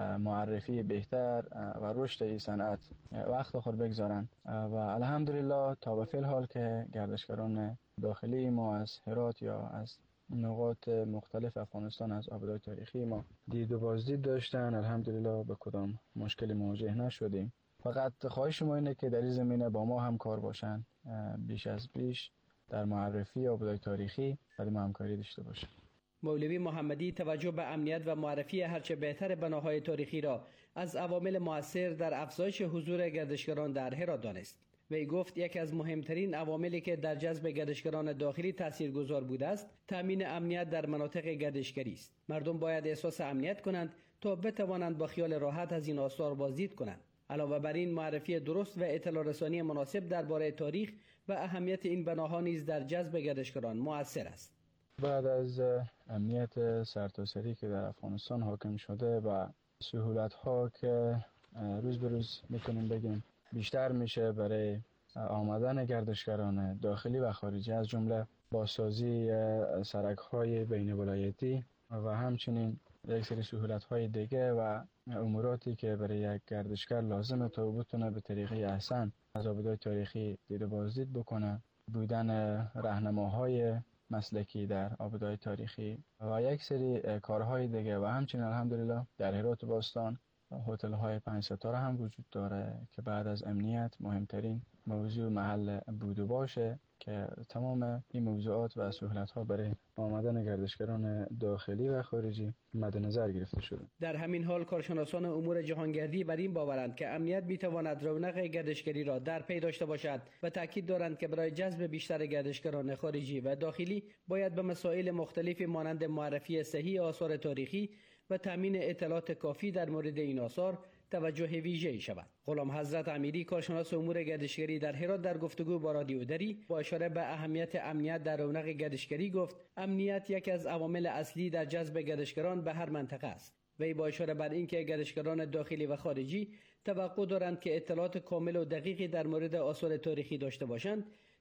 معرفی بهتر و رشد این صنعت وقت خود بگذارن و الحمدلله تا به فعل حال که گردشگران داخلی ما از هرات یا از نقاط مختلف افغانستان از آبادهای تاریخی ما دید و بازدید داشتن، الحمدلله به کدام مشکلی مواجه نشدیم. فقط خواهش ما اینه که در این زمینه با ما همکار باشن، بیش از بیش در معرفی آبادهای تاریخی با ما همکاری داشته باشن. مولوی محمدی توجه به امنیت و معرفی هرچه بهتر بناهای تاریخی را از عوامل مؤثر در افزایش حضور گردشگران در هرات دانست. وی گفت یکی از مهمترین عواملی که در جذب گردشگران داخلی تاثیرگذار بوده است تامین امنیت در مناطق گردشگری است. مردم باید احساس امنیت کنند تا بتوانند با خیال راحت از این آثار بازدید کنند. علاوه بر این معرفی درست و اطلاع رسانی مناسب درباره تاریخ و اهمیت این بناها نیز در جذب گردشگران مؤثر است. بعد از امنیت سرتاسری که در افغانستان حاکم شده و سهولت‌ها که روز به روز میتونیم بگیم بیشتر میشه برای آمدن گردشگران داخلی و خارجی، از جمله بازسازی سرک‌های بین ولایتی و همچنین یک سری سهولت‌های دیگه و اموراتی که برای یک گردشگر لازمه تا بتونه به طریقه احسن از آبادهای تاریخی دید و بازدید بکنه، بودن راهنماهای مسلکی در آبادهای تاریخی و یک سری کارهای دیگه و همچنین الحمدلله در هرات باستان هتل‌های 5 ستاره هم وجود داره که بعد از امنیت مهمترین موضوع محل بود و باشه که تمام این موضوعات و سهولت‌ها برای آمدن گردشگران داخلی و خارجی مد نظر گرفته شده. در همین حال کارشناسان امور جهانگردی بر این باورند که امنیت می‌تواند رونق گردشگری را در پی داشته باشد و تاکید دارند که برای جذب بیشتر گردشگران خارجی و داخلی باید به مسائل مختلفی مانند معرفی صحیح آثار تاریخی و تامین اطلاعات کافی در مورد این آثار توجه ویژه‌ای شود. غلام حضرت امیری کارشناس امور گردشگری در هرات در گفتگو با رادیو دری با اشاره به اهمیت امنیت در رونق گردشگری گفت امنیت یکی از عوامل اصلی در جذب گردشگران به هر منطقه است. وی با اشاره بر اینکه گردشگران داخلی و خارجی توقع دارند که اطلاعات کامل و دقیقی در مورد آثار تاریخی داشته باشند،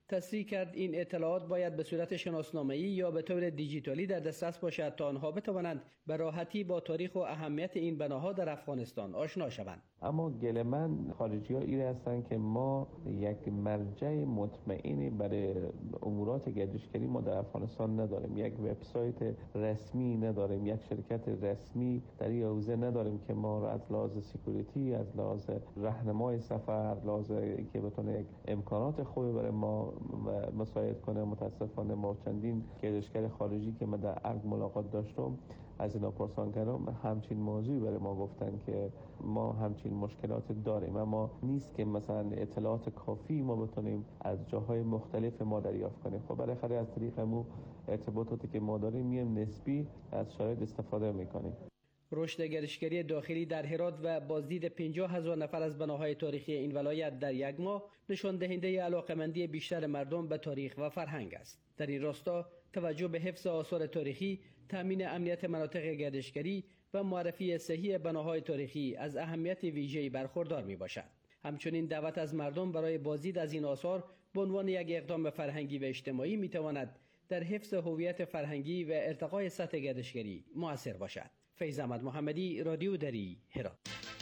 تصریح کرد این اطلاعات باید به صورت شناسنامه‌ای یا به طور دیجیتالی در دسترس باشد تا آنها بتوانند به راحتی با تاریخ و اهمیت این بناها در افغانستان آشنا شوند. اما گله من خارجی ها ایره هستند که ما یک مرجع مطمئنی برای امورات گردشگری ما در افغانستان نداریم، یک وبسایت رسمی نداریم، یک شرکت رسمی در این حوزه نداریم که ما را از لحاظ سکیوریتی، از لحاظ راهنمای سفر، لحاظ که بتونه یک امکانات خوبی برای ما مساعد کنه. متاسفانه ما چندین گردشگر خارجی که من در ارگ ملاقات داشتم از اینا پرسان کردم، همچین موضوعی برای ما گفتن که ما همچین مشکلات داریم، اما نیست که مثلا اطلاعات کافی ما بتونیم از جاهای مختلف ما دریافت کنیم. خب بالاخره از طریق مو ارتباطاتی که ما داریم میم نسبی از شرایط استفاده میکنیم. رشد گردشگری داخلی در هرات و بازدید 50,000 نفر از بناهای تاریخی این ولایت در یک ماه نشان دهنده علاقمندی بیشتر مردم به تاریخ و فرهنگ است. در این راستا توجه به حفظ آثار تاریخی، تامین امنیت مناطق گردشگری و معرفی صحیح بناهای تاریخی از اهمیت ویژه‌ای برخوردار می باشد. همچنین دعوت از مردم برای بازدید از این آثار به عنوان یک اقدام فرهنگی و اجتماعی می تواند در حفظ هویت فرهنگی و ارتقای سطح گردشگری مؤثر باشد. فیض احمد محمدی، رادیو دری، هرات.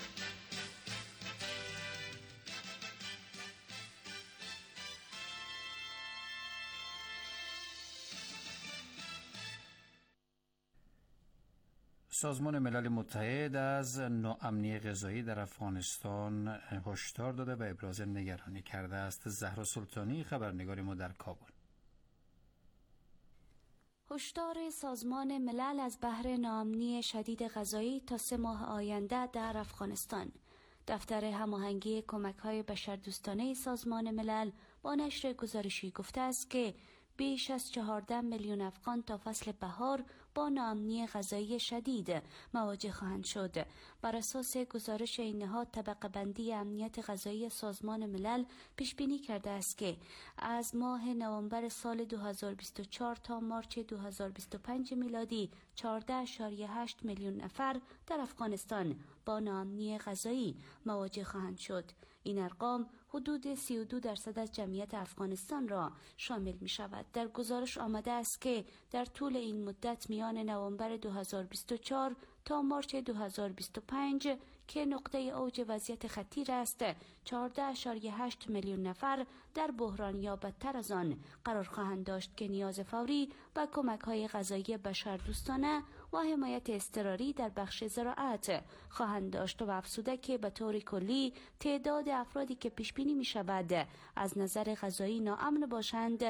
سازمان ملل متحد از ناامنی غذایی در افغانستان هشدار داده و ابراز نگرانی کرده است. زهرا سلطانی، خبرنگار ما در کابل. هشدار سازمان ملل از بحر ناامنی شدید غذایی تا 3 ماه آینده در افغانستان. دفتر هماهنگی کمک‌های بشردوستانه سازمان ملل با نشر گزارشی گفته است که بیش از 14 میلیون افغان تا فصل بهار با ناامنی غذایی شدید مواجه خواهند شد. بر اساس گزارش این نهاد، طبقه بندی امنیت غذایی سازمان ملل پیش بینی کرده است که از ماه نوامبر سال 2024 تا مارچ 2025 میلادی 14.8 میلیون نفر در افغانستان با ناامنی غذایی مواجه خواهند شد. این ارقام حدود 32% از جمعیت افغانستان را شامل می شود. در گزارش آمده است که در طول این مدت میان نوامبر 2024 تا مارچ 2025 که نقطه اوج وضعیت خطیر است، 14.8 میلیون نفر در بحران یا بدتر از آن قرار خواهند داشت که نیاز فوری به کمک‌های غذایی بشردوستانه و حمایت اضطراری در بخش زراعت خواهند داشت و افزوده که به طور کلی تعداد افرادی که پیش بینی می شود از نظر غذایی ناامن باشند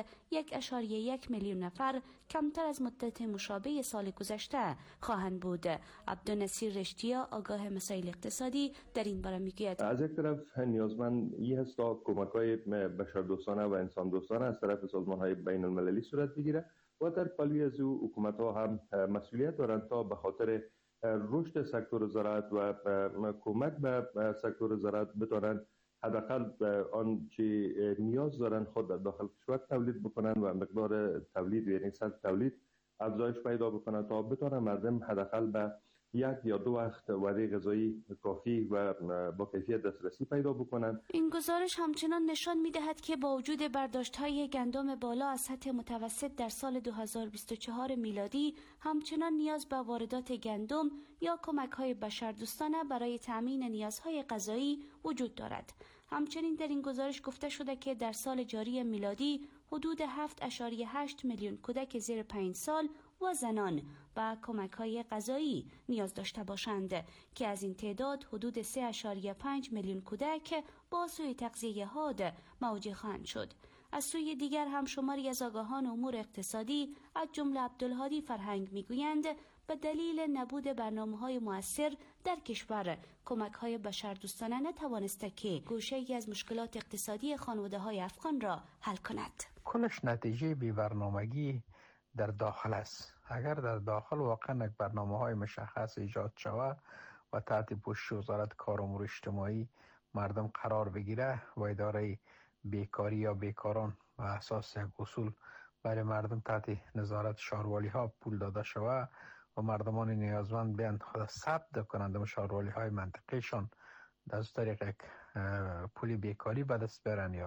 1.1 میلیون نفر کمتر از مدت مشابه سال گذشته خواهند بود. عبدالنصیر رشتیا، آگاه مسائل اقتصادی، در این باره میگوید از یک طرف نیازمند است تا کمک‌های بشردوستانه و انسان دوستانه از طرف سازمان‌های بین المللی صورت بگیرد و در پلوی از او حکومت‌ها هم مسئولیت دارند تا به خاطر رشد سکتور زراعت و کمک به سکتور زراعت بتوانند حداقل آن چی نیاز دارند خود در داخل کشور تولید بکنند و مقدار تولید یعنی سطح تولید افزایش پیدا بکنند تا بتوانند مردم حداقل به 1 یا 2 وقت وعده غذایی کافی و با کیفیت دسترسی پیدا بکنند. این گزارش همچنان نشان می‌دهد که با وجود برداشت‌های گندم بالا از سطح متوسط در سال 2024 میلادی، همچنان نیاز به واردات گندم یا کمک‌های بشردوستانه برای تأمین نیازهای غذایی وجود دارد. همچنین در این گزارش گفته شده که در سال جاری میلادی حدود 7.8 میلیون کودک زیر 5 سال و زنان و کمک‌های غذایی نیاز داشته باشند که از این تعداد حدود 3.5 میلیون کودک با سوء تغذیه حاد مواجه خواهند شد. از سوی دیگر هم شماری از آگاهان امور اقتصادی از جمله عبدالهادی فرهنگ میگویند به دلیل نبود برنامه‌های مؤثر در کشور کمک‌های بشردوستانه نتوانسته که گوشه‌ای از مشکلات اقتصادی خانواده‌های افغان را حل کند. کلش نتیجه بی‌برنامگی در داخل است. اگر در داخل واقعا یک برنامه‌های مشخص ایجاد شود و تحت پوشش وزارت کار و امور اجتماعی مردم قرار بگیره و اداره بیکاری یا بیکاران و اساس یک اصول برای مردم تحت نظارت شهروالی ها پول داده شود و مردمان نیازمند بیان خود ثبت کنند شهروالی های منطقهشان از طریق یک پول بیکاری به دست برن یا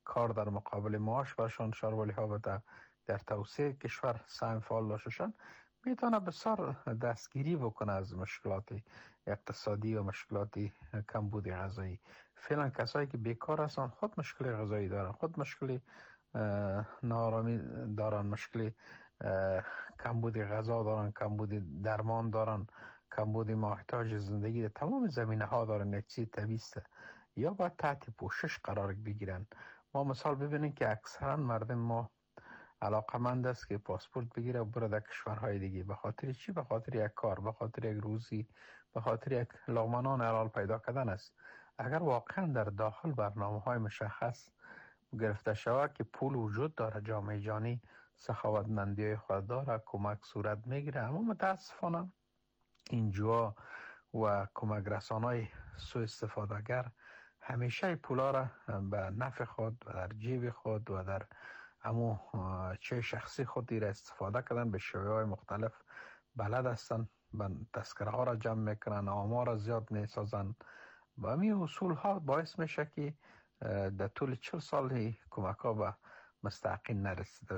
کار در مقابل معاش برشان شاروالی ها و در توسعه کشور سهم فعال داشتن میتونه بسیار دستگیری بکنه از مشکلات اقتصادی و مشکلات کمبود غذایی. فعلا کسایی که بیکار هستن خود مشکل غذایی دارن، خود مشکل نارامی دارن، مشکل کمبود غذا دارن، کمبود درمان دارن، کمبود محتاج زندگی در تمام زمینه ها دارن. یک چیز طبیعی است، یا باید تحت پوشش قرار بگیرن. ما مثال ببینیم که اکثرا مردم ما علاقمند است که پاسپورت بگیره و بره در کشورهای دیگه. به خاطر چی؟ به خاطر یک کار، به خاطر یک روزی، به خاطر یک لقمه نان حلال پیدا کردن است. اگر واقعا در داخل برنامه‌های مشخص گرفته شود که پول وجود داره، جامعه جانی سخاوتمندی خود داره، کمک صورت میگیره، اما متاسفانه اینجا و کمک رسانای سوء استفادهگر همیشه پولا را به نفع خود و در جیب خود و در امو چه شخصی خودی را استفاده کردن. به شیوه‌های مختلف بلد هستن، تذکره ها را جمع میکنن، آمار را زیاد میسازن. و همین اصول ها باعث میشه که در طول 40 سال کمک ها به مستحقین نرسیده.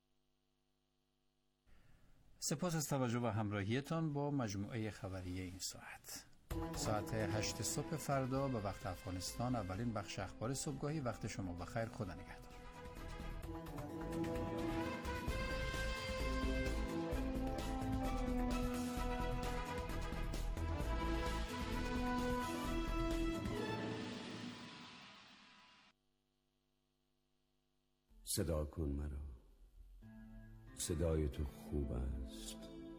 سپاس از توجه و همراهیتان با مجموعه خبری این ساعت 8 صبح فردا به وقت افغانستان. اولین بخش اخبار صبحگاهی. وقت شما بخیر. خدا نگهدار. صدا کن مرا، صدای تو خوب است،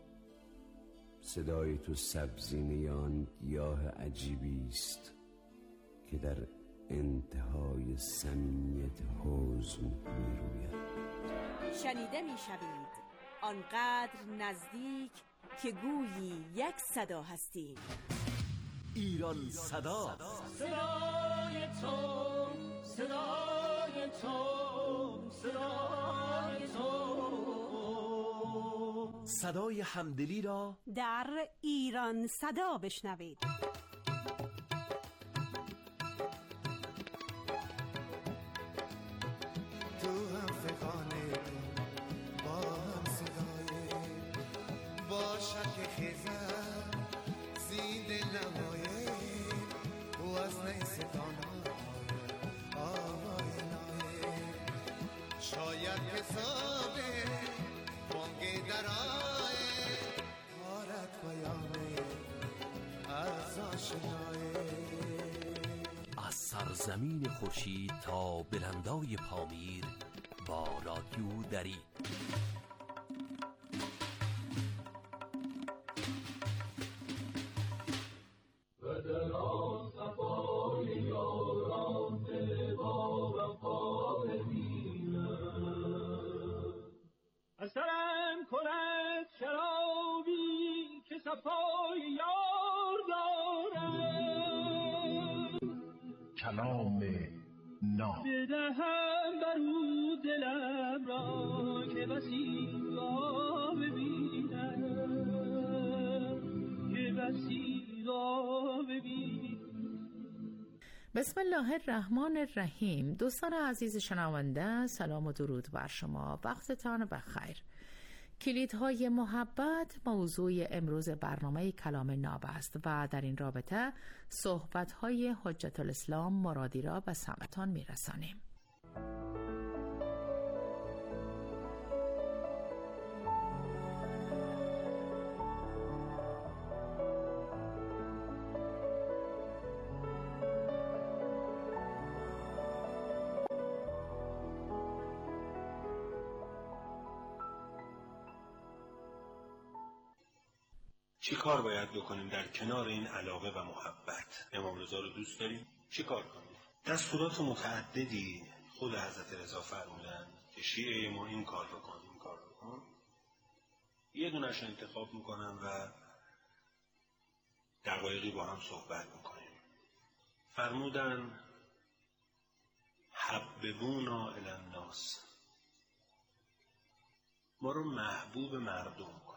صدای تو سبزینه آن گیاه عجیبی است که در انتهای صمیمیت حزن می روید. شنیده می شوید آنقدر نزدیک که گویی یک صدا هستیم. ایران صدا، صدای تو، صدای تو، صدای تو. صدای همدلی را در ایران صدا بشنوید. تو هم فقانه با هم صدای باشد که خیزم زیده نمایه و از نیستان آوای نایه شاید حسابه بانگی درائه آرد پیامه از آشنایه. از سرزمین خورشید تا بلندای پامیر با رادیو دری. اثرم کند شرابی که صفای یار دارد، کلام ناب بدهم بر او دلم را که بسی را ببینم، که بسی را ببینم. بسم الله الرحمن الرحیم. دوستان عزیز شنونده، سلام و درود بر شما. وقتتان بخیر. کلیدهای محبت موضوع امروز برنامه کلام ناب است و در این رابطه صحبت‌های حجت الاسلام مرادی را به سمعتان می‌رسانیم. چی کار باید بکنیم در کنار این علاقه و محبت؟ امام رضا رو دوست داریم؟ چی کار کنیم؟ دستورات متعددی خود حضرت رضا فرمودن که شیعه ما این کار بکن، این کار بکن. یه دونش انتخاب میکنم و دقایقی با هم صحبت میکنیم. فرمودن حببونا الی الناس، ما رو محبوب مردم کنیم.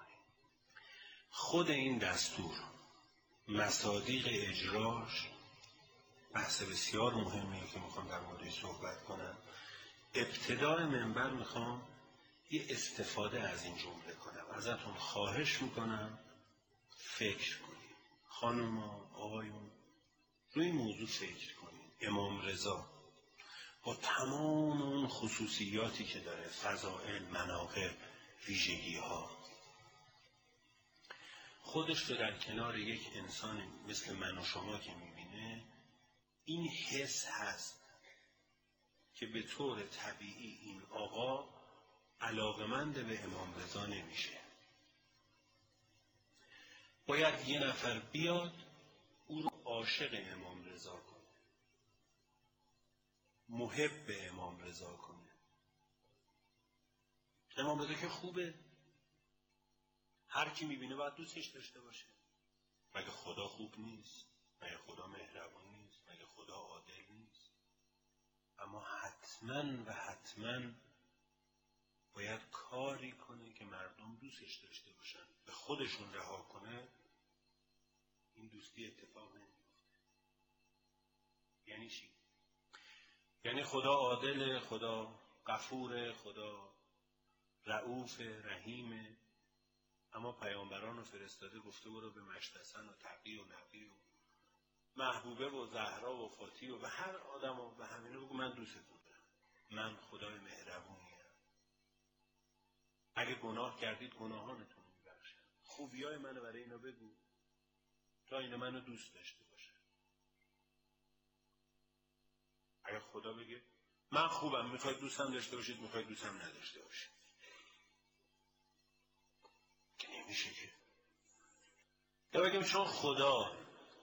خود این دستور مصادیق اجراش بحث بسیار مهمیه که میخوام در موردش صحبت کنم. ابتدای منبر میخوام یه استفاده از این جمله کنم. ازتون خواهش میکنم فکر کنید. خانوما، آقایون، روی این موضوع فکر کنید. امام رضا با تمام اون خصوصیاتی که داره، فضائل، مناقب، ویژگی ها، خودش رو در کنار یک انسان مثل من و شما که میبینه، این حس هست که به طور طبیعی این آقا علاقمند به امام رضا نمیشه. باید یه نفر بیاد او رو عاشق امام رضا کنه، محب امام رضا کنه. امام رضا که خوبه، هر کی میبینه باید دوستش داشته باشه. مگه خدا خوب نیست؟ مگه خدا مهربان نیست؟ مگه خدا عادل نیست؟ اما حتما و حتما باید کاری کنه که مردم دوستش داشته باشن. به خودشون رها کنه، این دوستی اتفاق نمیفته. یعنی چی؟ یعنی خدا عادل، خدا غفور، خدا رؤوف، رحیم، اما پیامبران رو فرستاده گفته برو به مشتسن و تقی و نقی و محبوبه و زهرا و فاتی و به هر آدم و به همینه بگو من دوستتون دارم، من خدای مهربونیم. اگه گناه کردید گناهانتون رو میبخشم. خوبیای منو برای اینا بگو تا اینا منو دوست داشته باشه. اگه خدا بگه من خوبم، میخواید دوستم داشته باشید، میخواید دوستم نداشته باشید، که نمیشه که. یا بگیم چون خدا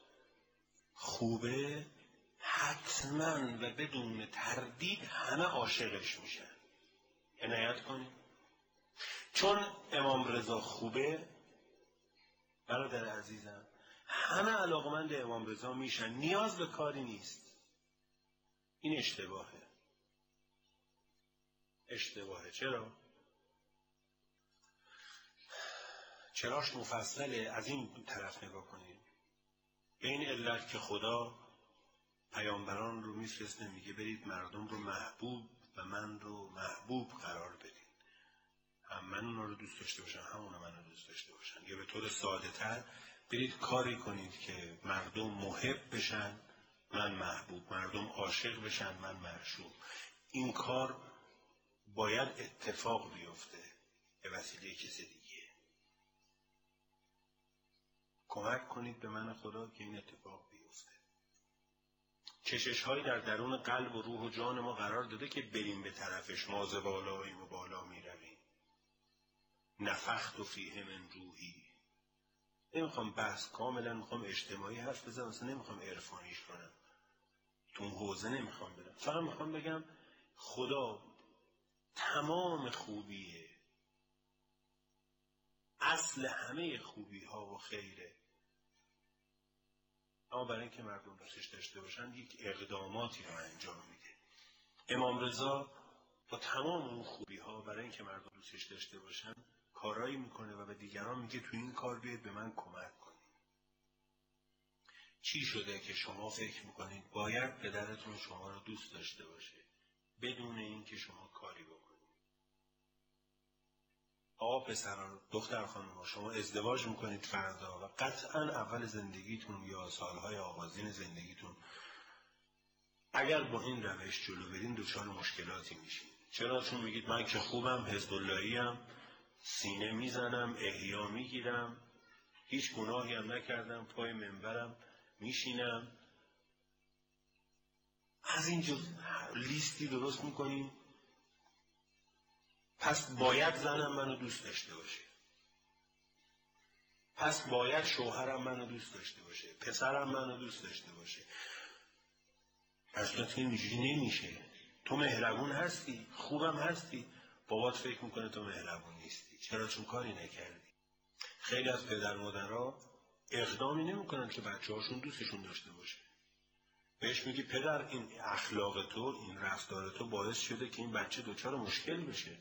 خوبه حتما و بدون تردید همه عاشقش میشن. عنایت کنید. چون امام رضا خوبه برادر عزیزم، همه علاقمند امام رضا میشن، نیاز به کاری نیست. این اشتباهه. اشتباهه. چراش مفصله. از این طرف نگاه کنید. به این علت که خدا پیامبران رو میفرسته میگه برید مردم رو محبوب و من رو محبوب قرار بدید. هم من اونا رو دوست داشته باشن، هم اونا من رو دوست داشته باشن. یا به طور ساده تر برید کاری کنید که مردم محب بشن، من محبوب، مردم عاشق بشن، من معشوق. این کار باید اتفاق بیفته به وسیله کسی دیگه. کمک کنید به من خدا که این اتفاق بیفته. کشش‌هایی در درون قلب و روح و جان ما قرار داده که بریم به طرفش. ما ز بالاییم و بالا می رویم. نفخت و فیه من روحی. نمیخوام بحث کاملا، میخوام اجتماعی حرف بزنم، اصلا نمیخوام عرفانیش کنم، تو حوزه نمیخوام برم. فقط میخوام بگم خدا تمام خوبیه، اصل همه خوبی ها و خیره، اما برای اینکه مردم دوستش داشته باشن یک اقداماتی رو انجام میده. امام رضا با تمام اون خوبی ها برای اینکه مردم دوستش داشته باشن کارایی میکنه و به دیگران میگه تو این کار بیاید به من کمک کنید. چی شده که شما فکر میکنید باید پدرتون شما رو دوست داشته باشه بدون اینکه شما کاری بکنید؟ آقا پسران، دختر خانم، شما ازدواج میکنید فردا و قطعا اول زندگیتون یا سالهای آغازین زندگیتون اگر با این روش جلو برین دچار مشکلاتی میشین. چرا؟ چون میگید من که خوبم، حزب اللهی‌ام، سینه میزنم، احیا میگیرم، هیچ گناهی هم نکردم، پای منبرم میشینم. از اینجا لیستی درست میکنیم. پس باید زنم منو دوست داشته باشه، پس باید شوهرم منو دوست داشته باشه، پسرم منو دوست داشته باشه. اصلا اینجوری نمیشه. تو مهربون هستی، خوبم هستی، بابات فکر میکنه تو مهربون نیستی. چرا؟ چون کاری نکردی. خیلی از پدر مادرها اقدامی نمیکنن که بچه‌هاشون دوستشون داشته باشه. بهش میگی پدر این اخلاق تو، این رفتار تو باعث شده که این بچه دچار مشکل بشه.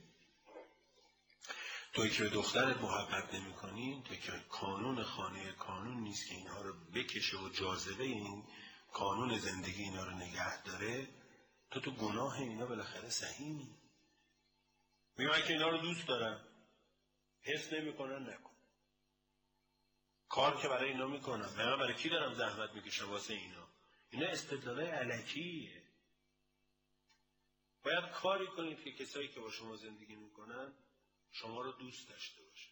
توی که به دخترت محبت نمی کنی، توی که کانون خانه کانون نیست که اینها رو بکشه و جاذبه این قانون زندگی اینا رو نگه داره، تو گناه اینا بالاخره سهیمی. میگم که اینا رو دوست دارم، حس نمی‌کنن نکن. کار که برای اینا میکنم، من برای کی دارم زحمت میکشم واسه اینا؟ اینا استدلالای الکیه. باید کاری کنید که کسایی که با شما زندگی میکنن شما رو دوست داشته باشه.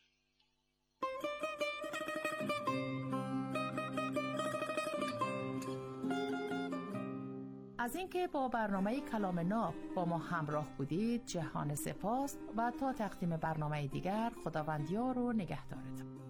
از اینکه با برنامه کلام ناب با ما همراه بودید جهان سپاس و تا تقدیم برنامه دیگر خداوندیار و نگهدارتان.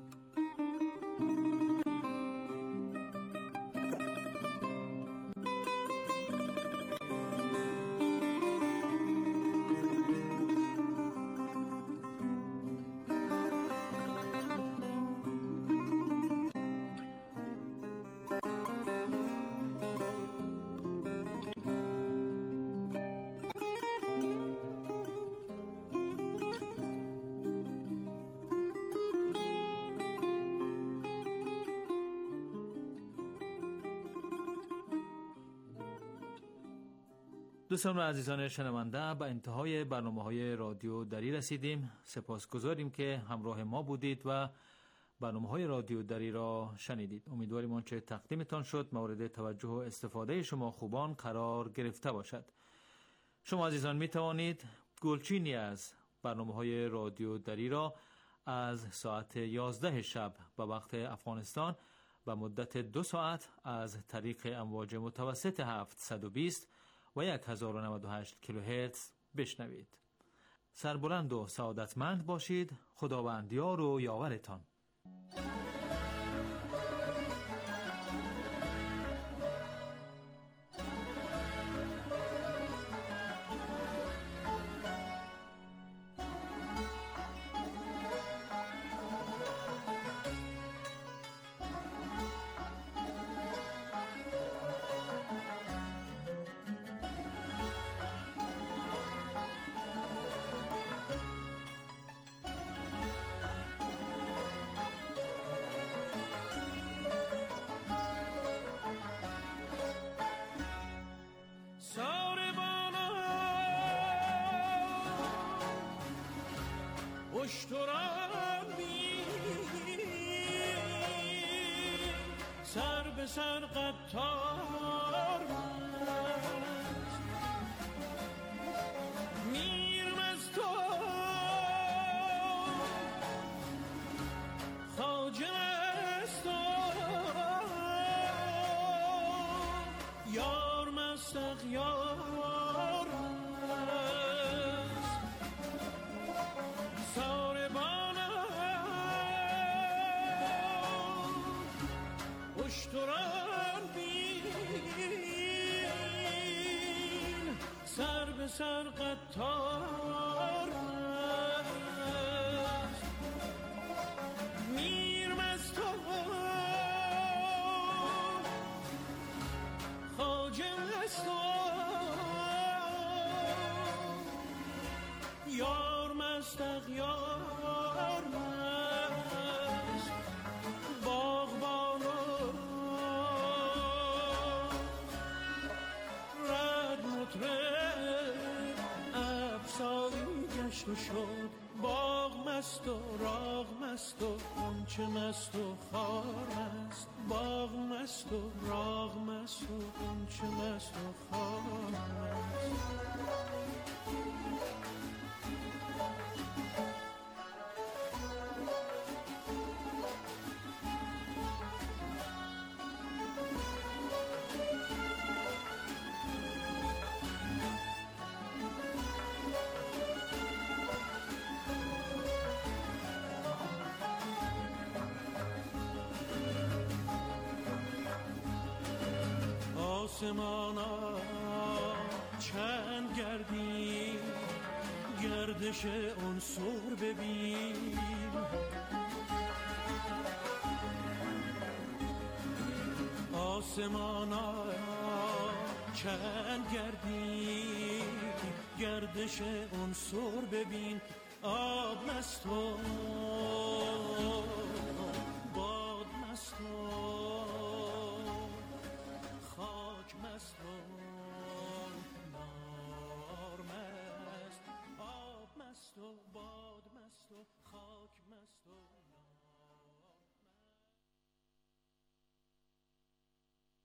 دوستان و عزیزان شنونده، به انتهای برنامه‌های رادیو دری رسیدیم. سپاسگزاریم که همراه ما بودید و برنامه‌های رادیو دری را شنیدید. امیدواریم آنچه تقدیمتان شد مورد توجه و استفاده شما خوبان قرار گرفته باشد. شما عزیزان می توانید گلچینی از برنامه‌های رادیو دری را از ساعت 11 شب به وقت افغانستان به مدت 2 ساعت از طریق امواج متوسط 720 و 1098 کیلوهرتز بشنوید. سربلند و سعادتمند باشید. خداوندیار و یاورتان. سر به سر قطار میرم از تو خواجه از تو یار مست اغیار اشتران بین سر به سر قطار میرم از تو خواجه از تو یار مست اغیار مست باغبان شد باغ مست و راغ مست و غنچه مست و خار مست باغ مست و راغ مست و غنچه مست و خار مست آسمانا چند گردی گردش عنصر ببین آسمانا چند گردی گردش عنصر ببین آب مست و باد مست و